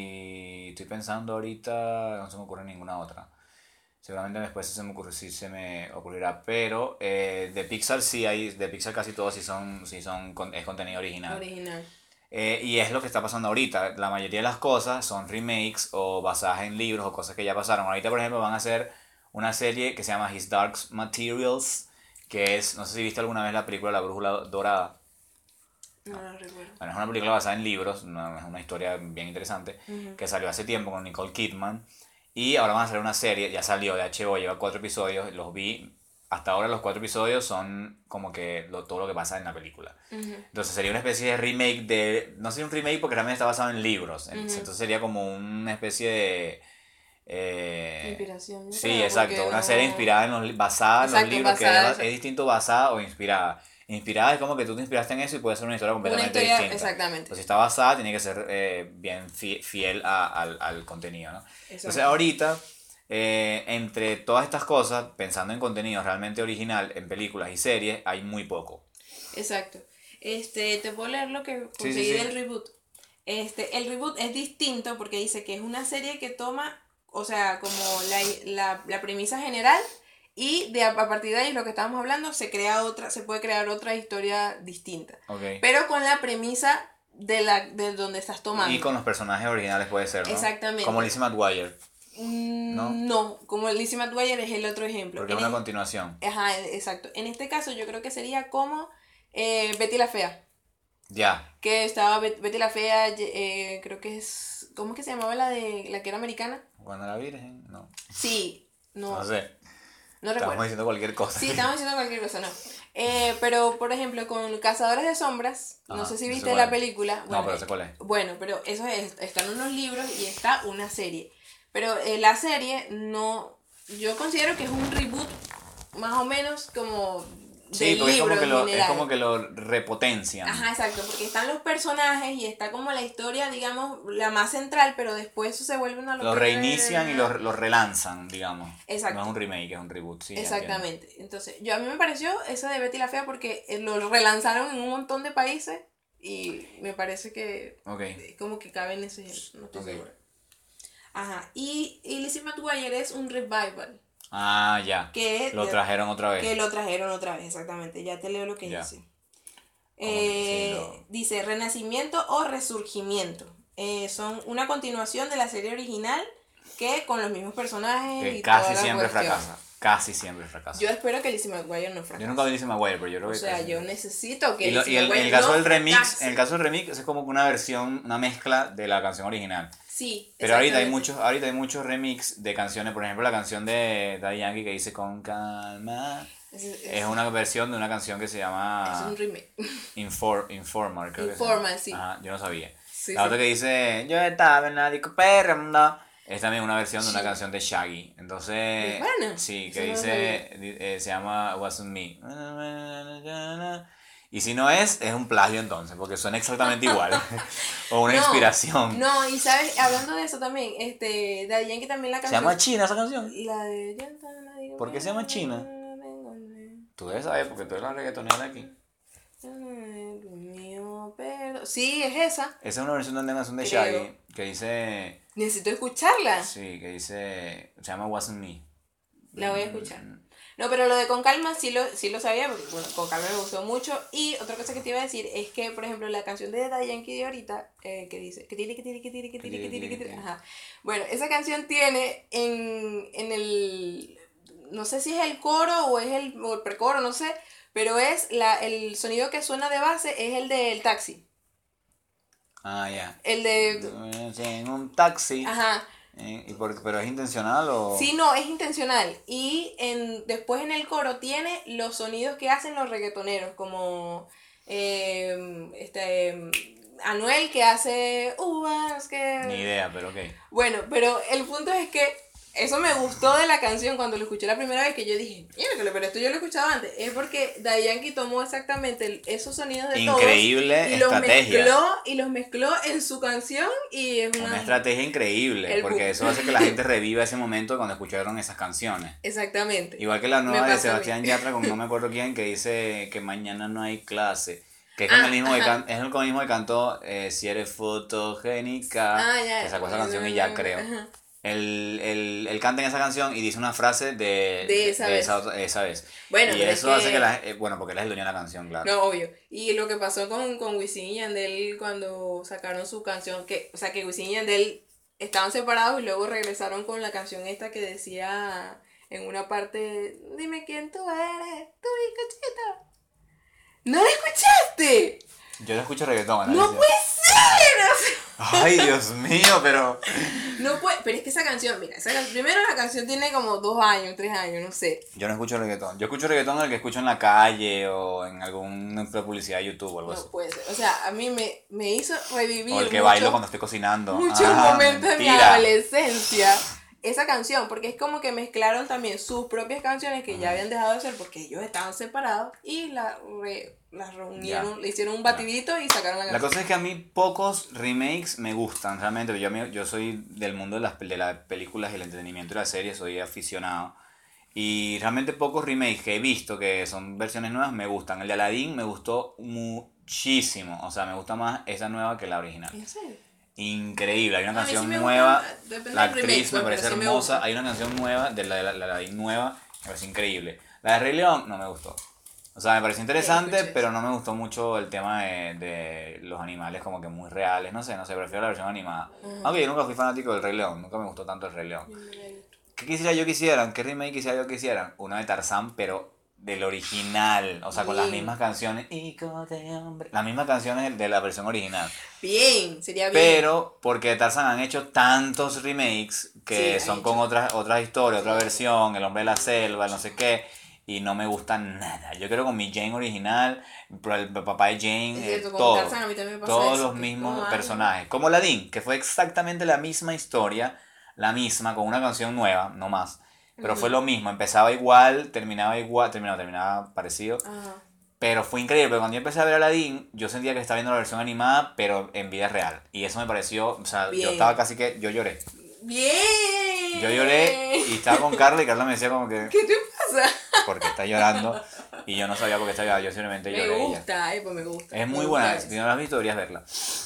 Speaker 3: y estoy pensando ahorita, no se me ocurre ninguna otra. Seguramente después sí se me ocurre, sí se me ocurrirá, pero eh, de Pixar sí hay, de Pixar casi todos sí son, sí son con- es contenido original.
Speaker 4: Original.
Speaker 3: Eh, y es lo que está pasando ahorita. La mayoría de las cosas son remakes o basadas en libros o cosas que ya pasaron. Ahorita, por ejemplo, van a hacer una serie que se llama His Dark Materials, que es, no sé si viste alguna vez la película La Brújula Dorada.
Speaker 4: No lo recuerdo.
Speaker 3: Bueno, es una película basada en libros, una- es una historia bien interesante,
Speaker 4: Ujú.
Speaker 3: que salió hace tiempo con Nicole Kidman. Y ahora van a hacer una serie, ya salió de H B O, lleva cuatro episodios, los vi. Hasta ahora los cuatro episodios son como que lo- todo lo que pasa en la película.
Speaker 4: Ujú.
Speaker 3: Entonces sería una especie de remake de... No sería un remake porque realmente está basado en libros.
Speaker 4: Ujú.
Speaker 3: Entonces sería como una especie de... eh,
Speaker 4: Inspiración. yo
Speaker 3: Sí,
Speaker 4: creo,
Speaker 3: exacto.
Speaker 4: porque
Speaker 3: Una
Speaker 4: no-
Speaker 3: serie inspirada en los, li- basada en los
Speaker 4: Exacto,
Speaker 3: libros, que
Speaker 4: basada,
Speaker 3: es,
Speaker 4: exacto.
Speaker 3: es distinto basada o inspirada. Inspirada es como que tú te inspiraste en eso y puede ser una historia
Speaker 4: Una
Speaker 3: completamente
Speaker 4: historia,
Speaker 3: distinta.
Speaker 4: exactamente.
Speaker 3: Pues si está basada, tiene que ser eh, bien fi- fiel a- al, al contenido, ¿no? Entonces
Speaker 4: Exacto.
Speaker 3: ahorita, eh, entre todas estas cosas, pensando en contenido realmente original, en películas y series, hay muy poco.
Speaker 4: Exacto. Este, te puedo leer lo que
Speaker 3: Sí, sí,
Speaker 4: conseguí
Speaker 3: sí.
Speaker 4: del reboot. Este, el reboot es distinto porque dice que es una serie que toma, o sea, como la, la, la premisa general y de a, a partir de ahí lo que estábamos hablando se crea otra, se puede crear otra historia distinta,
Speaker 3: Ok.
Speaker 4: pero con la premisa de la de donde estás tomando.
Speaker 3: Y con los personajes originales puede ser, ¿no?
Speaker 4: Exactamente.
Speaker 3: Como Lizzie McGuire,
Speaker 4: Mm,
Speaker 3: ¿no?
Speaker 4: no, como Lizzie McGuire es el otro ejemplo.
Speaker 3: porque es
Speaker 4: En
Speaker 3: una
Speaker 4: es-
Speaker 3: continuación.
Speaker 4: Ajá, exacto. En este caso yo creo que sería como eh, Betty la Fea.
Speaker 3: Ya.
Speaker 4: Que estaba Bet- Betty la Fea, eh, creo que es... ¿Cómo es que se llamaba la de la que era americana?
Speaker 3: Cuando era virgen, no.
Speaker 4: Sí, no,
Speaker 3: No
Speaker 4: no,
Speaker 3: sé. Estamos
Speaker 4: recuerdo.
Speaker 3: diciendo cualquier cosa.
Speaker 4: Sí, estamos diciendo cualquier cosa, no. Eh, pero, por ejemplo, con Cazadores de Sombras, no
Speaker 3: Ajá,
Speaker 4: sé si
Speaker 3: no sé
Speaker 4: viste
Speaker 3: cuál
Speaker 4: la
Speaker 3: es.
Speaker 4: película.
Speaker 3: No, pero sé cuál es.
Speaker 4: Bueno, pero eso es, están unos libros y está una serie. Pero eh, la serie no... Yo considero que es un reboot más o menos como
Speaker 3: Sí,
Speaker 4: del
Speaker 3: porque es
Speaker 4: libro
Speaker 3: como, que
Speaker 4: en
Speaker 3: lo, es
Speaker 4: general.
Speaker 3: como que lo repotencian.
Speaker 4: Ajá, exacto, porque están los personajes y está como la historia, digamos, la más central, pero después eso se vuelve una
Speaker 3: Lo
Speaker 4: locura.
Speaker 3: reinician y lo, lo relanzan, digamos.
Speaker 4: Exacto.
Speaker 3: No es un remake, es un reboot, sí.
Speaker 4: Exactamente. Entonces, yo a mí me pareció eso de Betty la Fea porque eh, lo relanzaron en un montón de países y me parece que
Speaker 3: entiendo. Ok.
Speaker 4: eh, como que cabe en ese ejemplo, no estoy
Speaker 3: Ok.
Speaker 4: segura. Ajá, y, y Lizzie McGuire es un revival.
Speaker 3: Ah, ya.
Speaker 4: Que
Speaker 3: Lo trajeron otra vez.
Speaker 4: Que lo trajeron otra vez, exactamente. Ya te leo lo que
Speaker 3: Ya.
Speaker 4: dice. Eh,
Speaker 3: sí, lo-
Speaker 4: Dice renacimiento o resurgimiento. Eh, son una continuación de la serie original que con los mismos personajes
Speaker 3: Que
Speaker 4: y
Speaker 3: casi
Speaker 4: toda la
Speaker 3: siempre
Speaker 4: cuestión.
Speaker 3: fracasa. Casi siempre fracasa.
Speaker 4: Yo espero que Lizzie McGuire no fracase.
Speaker 3: Yo nunca vi Lizzie McGuire, pero yo creo
Speaker 4: O
Speaker 3: que
Speaker 4: sea,
Speaker 3: casi-
Speaker 4: yo necesito que
Speaker 3: Y, lo-
Speaker 4: Lizzie
Speaker 3: y el, en
Speaker 4: McGuire
Speaker 3: el caso
Speaker 4: no
Speaker 3: del remix,
Speaker 4: fracase.
Speaker 3: en el caso del remix es como una versión, una mezcla de la canción original.
Speaker 4: Sí,
Speaker 3: Pero ahorita hay
Speaker 4: exactamente.
Speaker 3: muchos, ahorita hay muchos remix de canciones, por ejemplo la canción de Daddy Yankee que dice con calma.
Speaker 4: Es, es-
Speaker 3: Es una versión de una canción que se
Speaker 4: es
Speaker 3: llama
Speaker 4: un remake.
Speaker 3: Infor, Informer, creo que se
Speaker 4: Informer,
Speaker 3: llama.
Speaker 4: sí.
Speaker 3: Ajá, yo no sabía.
Speaker 4: Sí,
Speaker 3: La
Speaker 4: sí.
Speaker 3: otra que dice yo estaba en la disco perrando es también una versión de una
Speaker 4: Sí.
Speaker 3: canción de Shaggy. Entonces,
Speaker 4: ¿De pana?
Speaker 3: sí,
Speaker 4: Eso
Speaker 3: que
Speaker 4: no lo
Speaker 3: dice, di- eh, se llama Wasn't Me. Y si no es, es un plagio entonces, porque suena exactamente igual. O una
Speaker 4: No,
Speaker 3: inspiración.
Speaker 4: No, y sabes, hablando de eso también, este, Daddy Yankee también la
Speaker 3: ¿Se
Speaker 4: canción.
Speaker 3: llama China esa canción?
Speaker 4: La de "Ya está la digo,
Speaker 3: ¿Por qué se llama China? Tú debes saber, porque tú eres la reggaetonera de aquí.
Speaker 4: Ay, mío, pero... Sí, es esa.
Speaker 3: Esa es una versión de una canción de
Speaker 4: Creo.
Speaker 3: Shaggy que dice.
Speaker 4: Necesito escucharla.
Speaker 3: Sí, que dice. Se llama Wasn't Me.
Speaker 4: La voy a escuchar. No, pero lo de Con Calma sí lo, sí lo sabía, porque bueno, Con Calma me gustó mucho. Y otra cosa que te iba a decir es que, por ejemplo, la canción de Daddy Yankee de ahorita, eh, que dice, que tiri, que tiri, que tiri, que tiri, que tiri, que tiri, ajá. Bueno, esa canción tiene en, en el, no sé si es el coro o es el, o el precoro, no sé, pero es la, el sonido que suena de base es el del taxi.
Speaker 3: Ah, ya.
Speaker 4: El de,
Speaker 3: En un taxi.
Speaker 4: ajá.
Speaker 3: Eh, ¿y por, ¿Pero es intencional o.?
Speaker 4: Sí, no, es intencional. Y en, después en el coro tiene los sonidos que hacen los reggaetoneros, como eh, este Anuel que hace uvas que...
Speaker 3: Ni idea, pero ok.
Speaker 4: Bueno, pero el punto es que eso me gustó de la canción cuando lo escuché la primera vez, que yo dije, "Miércoles, pero esto yo lo he escuchado antes". Es porque Daddy Yankee tomó exactamente el- esos sonidos de todos
Speaker 3: Increíble
Speaker 4: y los
Speaker 3: estrategia.
Speaker 4: mezcló y los mezcló en su canción y es una...
Speaker 3: Una estrategia increíble,
Speaker 4: El
Speaker 3: porque
Speaker 4: boom.
Speaker 3: eso hace que la gente reviva ese momento cuando escucharon esas canciones.
Speaker 4: Exactamente.
Speaker 3: Igual que la
Speaker 4: Me
Speaker 3: nueva de
Speaker 4: pasó a mí.
Speaker 3: Sebastián Yatra con no me acuerdo quién, que dice que mañana no hay clase. Que es con
Speaker 4: Ah,
Speaker 3: el mismo que,
Speaker 4: ajá.
Speaker 3: can- es el con el mismo que cantó eh, Si eres fotogénica.
Speaker 4: Ah, ya.
Speaker 3: Que sacó esa canción y ya creo.
Speaker 4: Ajá.
Speaker 3: Él, él, él canta en esa canción y dice una frase de,
Speaker 4: De esa vez.
Speaker 3: esa, otra- esa vez.
Speaker 4: Bueno,
Speaker 3: y
Speaker 4: pero es
Speaker 3: eso hace
Speaker 4: que-
Speaker 3: que la eh, bueno, porque él es el dueño de la canción, claro.
Speaker 4: No, obvio. Y lo que pasó con, con Wisin y Yandel cuando sacaron su canción, que, o sea, que Wisin y Yandel estaban separados y luego regresaron con la canción esta que decía en una parte, dime quién tú eres, tu bizcochito. ¿No la escuchaste?
Speaker 3: Yo no escucho reggaetón,
Speaker 4: ¡No
Speaker 3: Alicia.
Speaker 4: puede ser! O sea,
Speaker 3: Ay, Dios mío, pero.
Speaker 4: no puede, pero es que esa canción, mira, esa can- primero la canción tiene como dos años, tres años, no sé.
Speaker 3: Yo no escucho reggaetón. Yo escucho reggaetón el que escucho en la calle o en alguna publicidad de YouTube o algo así.
Speaker 4: No puede ser. O sea, a mí me, me hizo revivir
Speaker 3: O el que
Speaker 4: mucho-
Speaker 3: bailo cuando estoy cocinando.
Speaker 4: muchos
Speaker 3: Ah,
Speaker 4: momentos de mi
Speaker 3: mentira.
Speaker 4: adolescencia esa canción, porque es como que mezclaron también sus propias canciones que ya habían dejado de hacer porque ellos estaban separados y la re- las reunieron,
Speaker 3: Ya.
Speaker 4: le hicieron un batidito y sacaron la
Speaker 3: La
Speaker 4: canción.
Speaker 3: cosa es que a mí pocos remakes me gustan, realmente. Yo, me- yo soy del mundo de las, de las películas y el entretenimiento y las series, soy aficionado. Y realmente pocos remakes que he visto que son versiones nuevas me gustan. El de Aladdin me gustó muchísimo. O sea, me gusta más esa nueva que la original.
Speaker 4: ¿En serio?
Speaker 3: Increíble, hay una
Speaker 4: A mí sí
Speaker 3: canción
Speaker 4: me
Speaker 3: nueva,
Speaker 4: gusta, depende
Speaker 3: la
Speaker 4: del remake,
Speaker 3: actriz me
Speaker 4: pues,
Speaker 3: parece
Speaker 4: pero sí me
Speaker 3: hermosa,
Speaker 4: gusta.
Speaker 3: hay una canción nueva, de la de la, la, la nueva, me parece increíble. La de Rey León no me gustó. O sea, me pareció interesante,
Speaker 4: escuché.
Speaker 3: pero no me gustó mucho el tema de, de los animales como que muy reales, no sé, no sé, prefiero la versión animada. Aunque yo nunca fui fanático del Rey León, nunca me gustó tanto el Rey León. ¿Qué quisiera yo que hicieran? ¿Qué remake quisiera yo que hicieran? Una de Tarzán, pero del original, o sea, con las
Speaker 4: Bien.
Speaker 3: mismas canciones, hijo de hombre, las mismas canciones de la versión original.
Speaker 4: Bien, sería bien.
Speaker 3: Pero porque de Tarzan han hecho tantos remakes que
Speaker 4: Sí,
Speaker 3: son
Speaker 4: han
Speaker 3: con
Speaker 4: hecho.
Speaker 3: otras otras historias, otra versión, El hombre de la selva, el no sé qué, y no me gusta nada. Yo quiero con mi Jane original, pero el papá de Jane,
Speaker 4: Es
Speaker 3: eh,
Speaker 4: cierto, con
Speaker 3: todo,
Speaker 4: Tarzán a mí también me pasa
Speaker 3: todos
Speaker 4: eso,
Speaker 3: los
Speaker 4: que
Speaker 3: mismos
Speaker 4: como, ay,
Speaker 3: personajes. Como Aladdin, que fue exactamente la misma historia, la misma, con una canción nueva, no más. Pero fue lo mismo, empezaba igual, terminaba igual, terminaba, terminaba parecido.
Speaker 4: Ajá.
Speaker 3: Pero fue increíble, porque cuando yo empecé a ver Aladdin, yo sentía que estaba viendo la versión animada, pero en vida real. Y eso me pareció, o sea,
Speaker 4: Bien.
Speaker 3: yo estaba casi que, yo lloré.
Speaker 4: Bien.
Speaker 3: Yo lloré y estaba con Carla y Carla me decía como que,
Speaker 4: ¿Qué te pasa?
Speaker 3: ¿por qué está llorando? Y yo no sabía por qué estaba llorando, yo simplemente
Speaker 4: Me
Speaker 3: lloré. y ya.
Speaker 4: gusta, eh, pues me gusta.
Speaker 3: Es
Speaker 4: Me
Speaker 3: muy
Speaker 4: gusta
Speaker 3: buena,
Speaker 4: eso.
Speaker 3: si no la has visto deberías verla.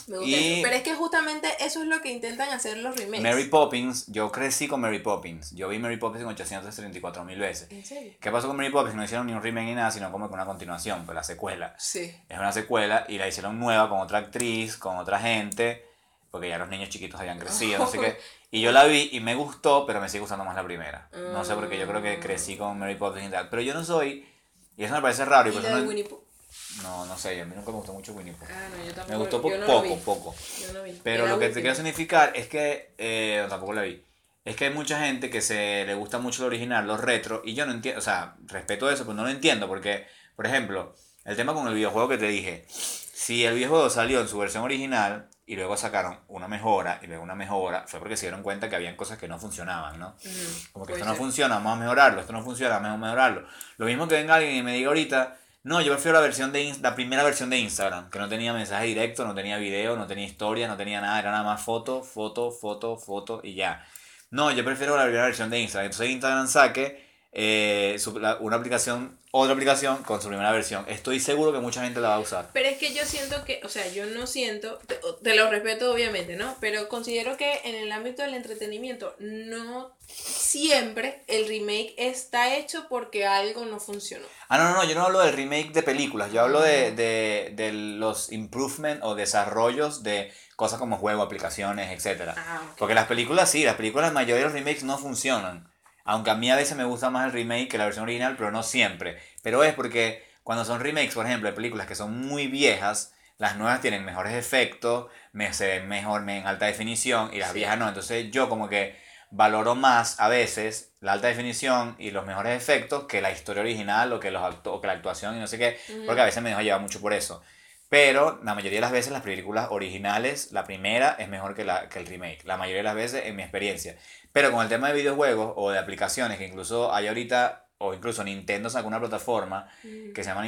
Speaker 4: Me gusta
Speaker 3: Y-
Speaker 4: eso. Pero es que justamente eso es lo que intentan hacer los remakes.
Speaker 3: Mary Poppins, yo crecí con Mary Poppins. Yo vi Mary Poppins en ochocientos treinta y cuatro mil veces.
Speaker 4: ¿En serio?
Speaker 3: ¿Qué pasó con Mary Poppins? No hicieron ni un remake ni nada, sino como que una continuación, pues la secuela.
Speaker 4: Sí.
Speaker 3: Es una secuela y la hicieron nueva con otra actriz, con otra gente, porque ya los niños chiquitos habían crecido, no sé qué. Y yo la vi y me gustó, pero me sigue gustando más la primera. No sé, porque yo creo que crecí con Mary Poppins y tal. Pero yo no soy, y eso me parece raro. Y
Speaker 4: ¿Y
Speaker 3: por
Speaker 4: la
Speaker 3: eso
Speaker 4: de
Speaker 3: no,
Speaker 4: Winnie Pooh?
Speaker 3: no, no sé, a mí nunca me gustó mucho Winnie Pooh.
Speaker 4: Ah, no, yo tampoco.
Speaker 3: Me gustó po-
Speaker 4: yo no lo
Speaker 3: poco,
Speaker 4: vi.
Speaker 3: poco.
Speaker 4: Yo no vi.
Speaker 3: Pero
Speaker 4: Era
Speaker 3: lo que te
Speaker 4: última.
Speaker 3: quiero significar es que, eh, tampoco la vi, es que hay mucha gente que se le gusta mucho lo original, los retro, y yo no entiendo, o sea, respeto eso, pero no lo entiendo, porque, por ejemplo, el tema con el videojuego que te dije, si el videojuego salió en su versión original y luego sacaron una mejora y luego una mejora, fue porque se dieron cuenta que habían cosas que no funcionaban, ¿no?
Speaker 4: Ujú,
Speaker 3: Como que
Speaker 4: puede
Speaker 3: esto no
Speaker 4: ser.
Speaker 3: funciona, vamos a mejorarlo, esto no funciona, vamos a mejorarlo. Lo mismo que venga alguien y me diga ahorita, no, yo prefiero la versión de Inst- la primera versión de Instagram, que no tenía mensaje directo, no tenía video, no tenía historia, no tenía nada, era nada más foto, foto, foto, foto y ya. No, yo prefiero la primera versión de Instagram. Entonces Instagram saque eh, su- la- una aplicación, otra aplicación con su primera versión. Estoy seguro que mucha gente la va a usar.
Speaker 4: Pero es que yo siento que, o sea, yo no siento, te, te lo respeto obviamente, ¿no? Pero considero que en el ámbito del entretenimiento no siempre el remake está hecho porque algo no funcionó.
Speaker 3: Ah, no, no, no, yo no hablo del remake de películas, yo hablo de, de, de los improvement o desarrollos de cosas como juegos, aplicaciones, etcétera.
Speaker 4: Ah, ok.
Speaker 3: Porque las películas sí, las películas, la mayoría de los remakes no funcionan. Aunque a mí a veces me gusta más el remake que la versión original, pero no siempre. Pero es porque cuando son remakes, por ejemplo, de películas que son muy viejas, las nuevas tienen mejores efectos, me, se ven mejor me- en alta definición y las
Speaker 4: Sí.
Speaker 3: viejas no. Entonces yo como que valoro más a veces la alta definición y los mejores efectos que la historia original o que, los acto- o que la actuación y no sé qué,
Speaker 4: Ujú.
Speaker 3: porque a veces me dejo llevar mucho por eso. Pero la mayoría de las veces las películas originales, la primera es mejor que, la, que el remake. La mayoría de las veces en mi experiencia. Pero con el tema de videojuegos o de aplicaciones, que incluso hay ahorita, o incluso Nintendo sacó una plataforma
Speaker 4: Ujú.
Speaker 3: que se llama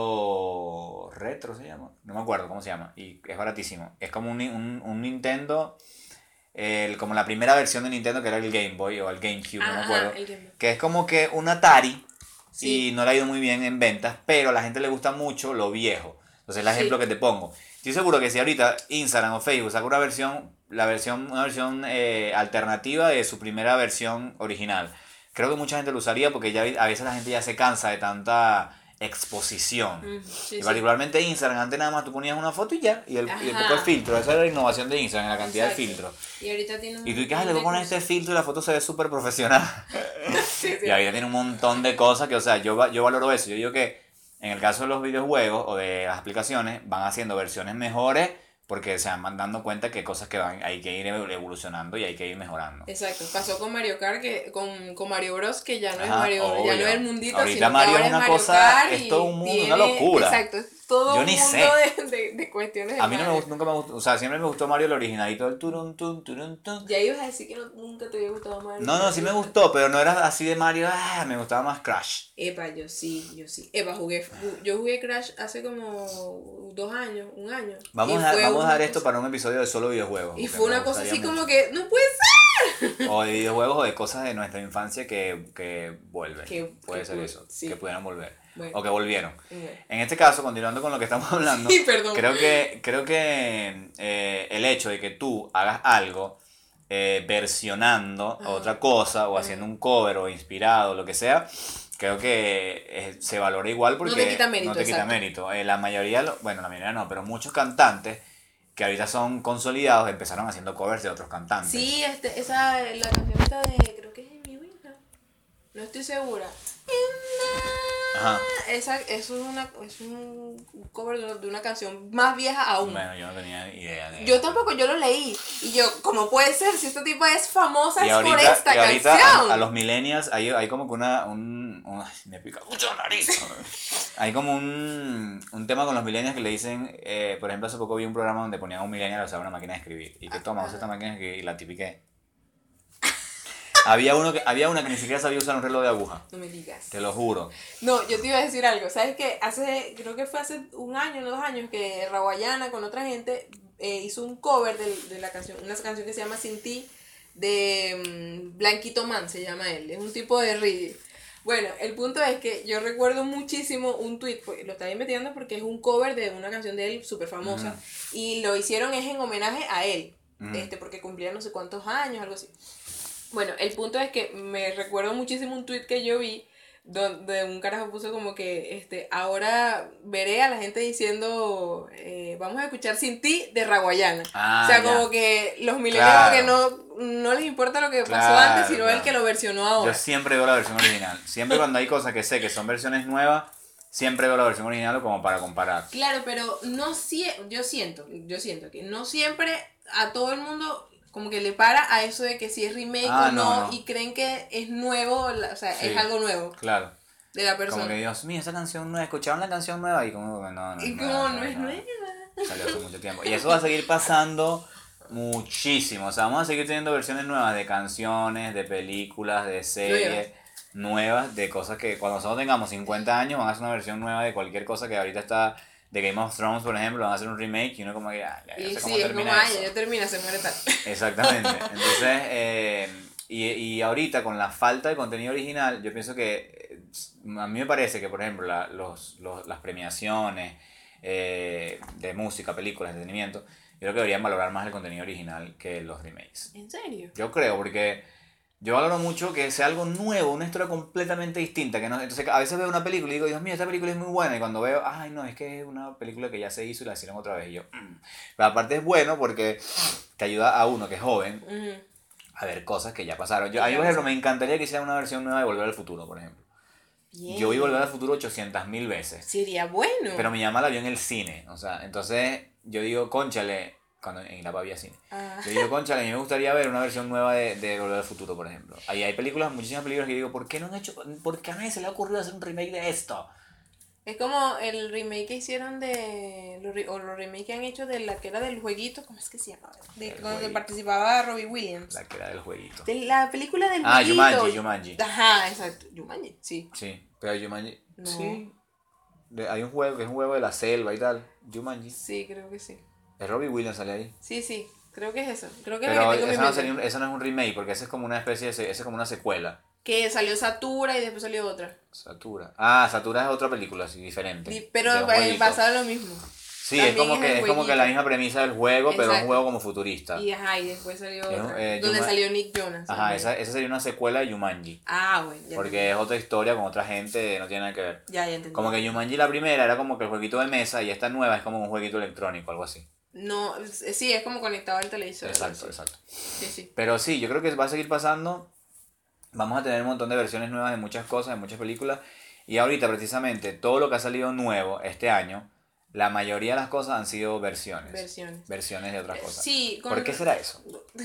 Speaker 3: Nintendo Retro, se llama. No me acuerdo cómo se llama. Y es baratísimo. Es como un, un, un Nintendo, el, como la primera versión de Nintendo que era el Game Boy o el GameCube, no me
Speaker 4: Ajá,
Speaker 3: acuerdo.
Speaker 4: el Game Boy.
Speaker 3: Que es como que un Atari.
Speaker 4: Sí.
Speaker 3: Y no le ha ido muy bien en ventas, pero a la gente le gusta mucho lo viejo. Entonces, el ejemplo
Speaker 4: Sí.
Speaker 3: que te pongo. Estoy seguro que si ahorita Instagram o Facebook saca una versión, la versión, una versión eh, alternativa de su primera versión original, creo que mucha gente lo usaría porque ya a veces la gente ya se cansa de tanta exposición.
Speaker 4: Ujú, sí,
Speaker 3: Y
Speaker 4: sí.
Speaker 3: particularmente Instagram, antes nada más tú ponías una foto y ya, y el, y el
Speaker 4: Ajá.
Speaker 3: poco el filtro. Esa era la innovación de Instagram, la cantidad
Speaker 4: Exacto.
Speaker 3: de filtros.
Speaker 4: Y ahorita tiene un
Speaker 3: Y tú dices, ah, le voy a
Speaker 4: montón
Speaker 3: poner
Speaker 4: de
Speaker 3: este filtro y la foto se ve súper profesional.
Speaker 4: cosas. Sí, sí.
Speaker 3: Y ahorita tiene un montón de cosas que, o sea, yo, va- yo valoro eso. Yo digo que en el caso de los videojuegos o de las aplicaciones, van haciendo versiones mejores porque se van dando cuenta que cosas que van, hay que ir evolucionando y hay que ir mejorando.
Speaker 4: Exacto, pasó con Mario Kart, que, con, con Mario Bros, que ya no es
Speaker 3: Ajá,
Speaker 4: Mario, ya
Speaker 3: obvio.
Speaker 4: no es el mundito,
Speaker 3: Ahorita
Speaker 4: sino que
Speaker 3: Mario
Speaker 4: ahora
Speaker 3: es una
Speaker 4: Mario
Speaker 3: cosa-
Speaker 4: Kart
Speaker 3: es
Speaker 4: y
Speaker 3: todo un mundo,
Speaker 4: tiene-
Speaker 3: una locura.
Speaker 4: Exacto, es todo
Speaker 3: Yo
Speaker 4: un
Speaker 3: ni
Speaker 4: mundo
Speaker 3: sé.
Speaker 4: de, de, de cuestiones de
Speaker 3: A mí no me
Speaker 4: Mario.
Speaker 3: gustó, nunca me gustó, o sea, siempre me gustó Mario el originalito, el turun, tun, turun, tun.
Speaker 4: Ya ibas a decir que no, nunca te había gustado Mario.
Speaker 3: No, no, sí me gustó, pero no era así de Mario, ah, me gustaba más Crash.
Speaker 4: Epa, yo sí, yo sí. Epa, jugué, ju- yo jugué Crash hace como dos años, un año.
Speaker 3: Vamos
Speaker 4: Y
Speaker 3: a, dejar-
Speaker 4: fue
Speaker 3: vamos a
Speaker 4: una
Speaker 3: dejar esto
Speaker 4: cosa-
Speaker 3: para un episodio de solo videojuegos.
Speaker 4: Y
Speaker 3: porque
Speaker 4: fue
Speaker 3: me
Speaker 4: una cosa
Speaker 3: gustaría
Speaker 4: así
Speaker 3: mucho.
Speaker 4: como que, no puede ser.
Speaker 3: O de videojuegos o de cosas de nuestra infancia que, que vuelven.
Speaker 4: Que-
Speaker 3: Puede
Speaker 4: que
Speaker 3: ser
Speaker 4: pu-
Speaker 3: eso,
Speaker 4: sí.
Speaker 3: que pudieran volver.
Speaker 4: Bueno.
Speaker 3: O que volvieron.
Speaker 4: Bueno.
Speaker 3: En este caso, continuando con lo que estamos hablando,
Speaker 4: Sí, perdón.
Speaker 3: creo que, creo que eh, el hecho de que tú hagas algo eh, versionando
Speaker 4: Ajá.
Speaker 3: otra cosa o
Speaker 4: Ajá.
Speaker 3: haciendo un cover o inspirado, lo que sea, creo que eh, se valora igual porque
Speaker 4: No te quita mérito,
Speaker 3: no te quita
Speaker 4: exacto.
Speaker 3: mérito. Eh, la mayoría, lo- bueno, la mayoría no, pero muchos cantantes que ahorita son consolidados empezaron haciendo covers de otros cantantes.
Speaker 4: Sí, este, esa, la canción esta de, creo que es en mi vida. No estoy segura.
Speaker 3: Ajá.
Speaker 4: Esa, eso es, una, es un cover de una, de una canción más vieja aún.
Speaker 3: Bueno, yo no tenía idea de
Speaker 4: Yo tampoco, yo lo leí. Y yo, ¿cómo puede ser? Si esta tipa es famosa
Speaker 3: Y
Speaker 4: es por
Speaker 3: ahorita,
Speaker 4: esta
Speaker 3: y ahorita
Speaker 4: canción.
Speaker 3: a, a los millennials hay, hay como que una... Un, un- ay, me pica mucho la nariz. Hay como un, un tema con los millennials que le dicen... Eh, por ejemplo, hace poco vi un programa donde ponían a un millennial a usar una máquina de escribir. Y que toma, usa esta máquina de escribir y la tipiqué. había, uno que, había una que ni siquiera sabía usar un reloj de aguja.
Speaker 4: No me digas.
Speaker 3: Te lo juro.
Speaker 4: No, yo te iba a decir algo. ¿Sabes qué? Hace, creo que fue hace un año, no dos años, que Rawayana con otra gente eh, hizo un cover de, de la canción, una canción que se llama Sin Ti, de mm, Blanquito Man, se llama él. Es un tipo de reggae. Bueno, el punto es que yo recuerdo muchísimo un tweet, porque lo estaba investigando porque es un cover de una canción de él súper famosa,
Speaker 3: Mm.
Speaker 4: y lo hicieron es en homenaje a él,
Speaker 3: Mm.
Speaker 4: este, porque cumplía no sé cuántos años, algo así. Bueno, el punto es que me recuerdo muchísimo un tweet que yo vi donde un carajo puso como que este ahora veré a la gente diciendo eh, vamos a escuchar Sin Ti de Raguayana.
Speaker 3: Ah,
Speaker 4: o sea,
Speaker 3: ya.
Speaker 4: como que los millennials
Speaker 3: Claro.
Speaker 4: que no, no les importa lo que pasó
Speaker 3: Claro,
Speaker 4: antes, sino
Speaker 3: claro.
Speaker 4: el que lo versionó ahora.
Speaker 3: Yo siempre veo la versión original. Siempre cuando hay cosas que sé que son versiones nuevas, siempre veo la versión original como para comparar.
Speaker 4: Claro, pero no sie yo siento, yo siento que no siempre a todo el mundo como que le para a eso de que si es remake
Speaker 3: Ah,
Speaker 4: o no,
Speaker 3: no, no.
Speaker 4: y creen que es nuevo, la- o sea,
Speaker 3: Sí.
Speaker 4: es algo nuevo
Speaker 3: Claro.
Speaker 4: de la persona.
Speaker 3: Como que Dios mío, esa canción nueva, escucharon la canción nueva y como que no, no.
Speaker 4: y
Speaker 3: es
Speaker 4: como
Speaker 3: nueva,
Speaker 4: no es
Speaker 3: nueva.
Speaker 4: nueva.
Speaker 3: Salió hace mucho tiempo. Y eso va a seguir pasando muchísimo. O sea, vamos a seguir teniendo versiones nuevas de canciones, de películas, de series nuevas, de cosas que cuando nosotros tengamos cincuenta años van a hacer una versión nueva de cualquier cosa que ahorita está. De Game of Thrones, por ejemplo, van a hacer un remake y uno como que ya, ya, ya
Speaker 4: Y
Speaker 3: sé cómo
Speaker 4: sí, es como,
Speaker 3: termina
Speaker 4: ay,
Speaker 3: eso.
Speaker 4: ya, ya termina, se muere tal.
Speaker 3: Exactamente. Entonces, eh, y, y ahorita con la falta de contenido original, yo pienso que eh, a mí me parece que, por ejemplo, la- los, los- las premiaciones eh, de música, películas, entretenimiento, yo creo que deberían valorar más el contenido original que los remakes.
Speaker 4: ¿En serio?
Speaker 3: Yo creo, porque yo valoro mucho que sea algo nuevo, una historia completamente distinta. Que no, entonces, a veces veo una película y digo, Dios mío, esta película es muy buena. Y cuando veo, ay, no, es que es una película que ya se hizo y la hicieron otra vez. Y yo, mm. Pero aparte es bueno porque te ayuda a uno que es joven
Speaker 4: Ujú.
Speaker 3: a ver cosas que ya pasaron. Yo, a mí,
Speaker 4: Ya
Speaker 3: por ejemplo,
Speaker 4: pasaron.
Speaker 3: me encantaría que hicieran una versión nueva de Volver al Futuro, por ejemplo.
Speaker 4: Bien.
Speaker 3: Yo vi Volver al Futuro ochocientas mil veces.
Speaker 4: Sería bueno.
Speaker 3: Pero mi mamá la vio en el cine. O sea, entonces yo digo, cónchale, cuando en Irapa había cine.
Speaker 4: Ah.
Speaker 3: Yo digo, concha, a mí me gustaría ver una versión nueva de, de Volver al Futuro, por ejemplo. Ahí hay películas, muchísimas películas que yo digo, ¿por qué no han hecho, por qué a nadie se le ha ocurrido hacer un remake de esto?
Speaker 4: Es como el remake que hicieron de. Los, re- o los remake que han hecho de la que era del jueguito. ¿Cómo es que se llama? De
Speaker 3: El
Speaker 4: donde
Speaker 3: jueguito.
Speaker 4: participaba Robbie Williams.
Speaker 3: La que era del jueguito.
Speaker 4: De la película del
Speaker 3: Ah,
Speaker 4: jueguito.
Speaker 3: Jumanji, Jumanji.
Speaker 4: Ajá, exacto. Jumanji, sí.
Speaker 3: Sí, pero Jumanji,
Speaker 4: No.
Speaker 3: sí. De- hay un juego que es un juego de la selva y tal. Jumanji.
Speaker 4: Sí, creo que sí.
Speaker 3: Es Robbie Williams sale ahí.
Speaker 4: Sí, sí. Creo que es eso. Creo que es
Speaker 3: Pero
Speaker 4: la que tengo en mi
Speaker 3: eso no,
Speaker 4: mente.
Speaker 3: sería un- eso no es un remake, porque ese es como una especie de, ese es como una secuela.
Speaker 4: Que salió Satura y después salió otra.
Speaker 3: Satura. Ah, Satura es otra película, sí, diferente.
Speaker 4: Di- Pero
Speaker 3: de un
Speaker 4: eh,
Speaker 3: jueguito.
Speaker 4: basado en lo mismo.
Speaker 3: Sí, es
Speaker 4: también
Speaker 3: como
Speaker 4: es
Speaker 3: que
Speaker 4: el
Speaker 3: es como que
Speaker 4: jueguito.
Speaker 3: la misma premisa del juego, pero un
Speaker 4: Exacto.
Speaker 3: juego como futurista.
Speaker 4: Y ajá, y después salió
Speaker 3: Es un-
Speaker 4: otra.
Speaker 3: eh,
Speaker 4: donde
Speaker 3: Juma-
Speaker 4: salió Nick Jonas.
Speaker 3: Ajá, esa, esa sería una secuela de Jumanji.
Speaker 4: Ah, bueno. Ya
Speaker 3: Porque es otra historia con otra gente, no tiene nada que ver.
Speaker 4: entendí. Ya, ya entendí.
Speaker 3: Como que Jumanji la primera era como que el jueguito de mesa y esta nueva es como un jueguito electrónico, algo así.
Speaker 4: No, es- sí, es como conectado al televisor.
Speaker 3: Exacto,
Speaker 4: sí.
Speaker 3: exacto.
Speaker 4: Sí, sí.
Speaker 3: Pero sí, yo creo que va a seguir pasando. Vamos a tener un montón de versiones nuevas de muchas cosas, de muchas películas. Y ahorita precisamente todo lo que ha salido nuevo este año, la mayoría de las cosas han sido versiones.
Speaker 4: Versiones.
Speaker 3: Versiones de otras
Speaker 4: Eh,
Speaker 3: cosas.
Speaker 4: sí, con-
Speaker 3: ¿Por qué será eso?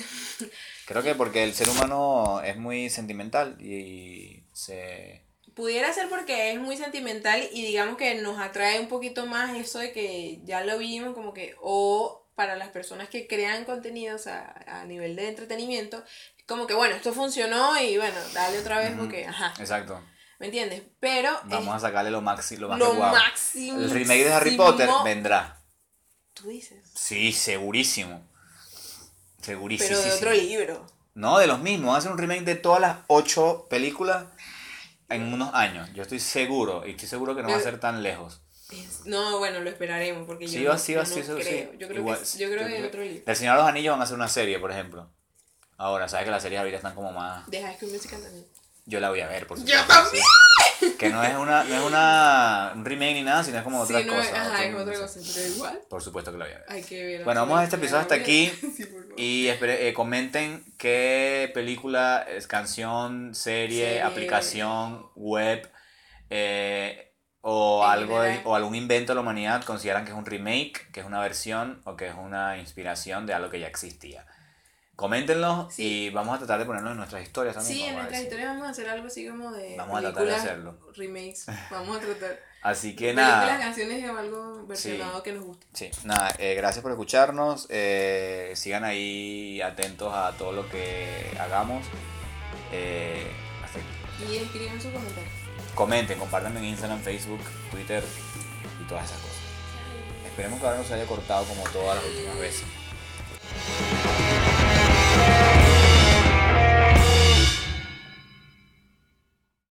Speaker 3: Creo que porque el ser humano es muy sentimental y se...
Speaker 4: Pudiera ser porque es muy sentimental y digamos que nos atrae un poquito más eso de que ya lo vimos como que, o para las personas que crean contenidos a, a nivel de entretenimiento, como que bueno, esto funcionó y bueno, dale otra vez porque, ajá,
Speaker 3: Exacto.
Speaker 4: ¿me entiendes? Pero
Speaker 3: Vamos a sacarle lo, maxi, lo más
Speaker 4: lo
Speaker 3: que guau.
Speaker 4: máximo.
Speaker 3: El remake de Harry Potter vendrá.
Speaker 4: Tú dices,
Speaker 3: Sí, segurísimo. Segurísimo.
Speaker 4: pero de otro libro.
Speaker 3: No, de los mismos. Van a hacer un remake de todas las ocho películas en unos años. Yo estoy seguro. Y estoy seguro que no va a
Speaker 4: Pero-
Speaker 3: ser tan lejos.
Speaker 4: Es- No, bueno, lo esperaremos porque
Speaker 3: Sí,
Speaker 4: yo
Speaker 3: va,
Speaker 4: no,
Speaker 3: sí,
Speaker 4: yo
Speaker 3: va,
Speaker 4: no
Speaker 3: sí, eso
Speaker 4: creo.
Speaker 3: sí.
Speaker 4: Yo creo
Speaker 3: Igual,
Speaker 4: que, yo creo que
Speaker 3: yo
Speaker 4: en otro libro.
Speaker 3: Del Señor de los Anillos van a hacer una serie, por ejemplo. Ahora, sabes que las series ahorita están como más...
Speaker 4: Deja que Musical también.
Speaker 3: Yo la voy a ver, por
Speaker 4: ¡Yo
Speaker 3: supuesto.
Speaker 4: también!
Speaker 3: sí. Que no es una, no es una un remake ni nada, sino es como otra
Speaker 4: Sí, no,
Speaker 3: cosa.
Speaker 4: ajá,
Speaker 3: otro-
Speaker 4: es otra cosa, pero igual.
Speaker 3: Por supuesto que la voy a ver.
Speaker 4: Hay que ver.
Speaker 3: Bueno, vamos a este episodio hasta aquí.
Speaker 4: Sí, por favor.
Speaker 3: Y espere- eh, comenten qué película, es canción, serie,
Speaker 4: Serie.
Speaker 3: aplicación, web eh, o,
Speaker 4: En
Speaker 3: algo de-
Speaker 4: general.
Speaker 3: o algún invento de la humanidad consideran que es un remake, que es una versión o que es una inspiración de algo que ya existía. Coméntenlo
Speaker 4: Sí.
Speaker 3: y vamos a tratar de ponerlo en nuestras historias también.
Speaker 4: Sí, en
Speaker 3: vamos a
Speaker 4: nuestras
Speaker 3: decir.
Speaker 4: historias vamos a hacer algo así como de.
Speaker 3: Vamos a tratar de
Speaker 4: películas,
Speaker 3: hacerlo.
Speaker 4: Remakes. Vamos a tratar.
Speaker 3: Así que
Speaker 4: películas,
Speaker 3: nada.
Speaker 4: canciones o algo versionado
Speaker 3: Sí.
Speaker 4: que nos guste.
Speaker 3: Sí, nada, eh, gracias por escucharnos. eh, sigan ahí atentos a todo lo que hagamos. Eh, hasta aquí.
Speaker 4: Y escriban sus comentarios.
Speaker 3: Comenten, compartan en Instagram, Facebook, Twitter y todas esas cosas. Esperemos que ahora no se haya cortado como todas las últimas veces.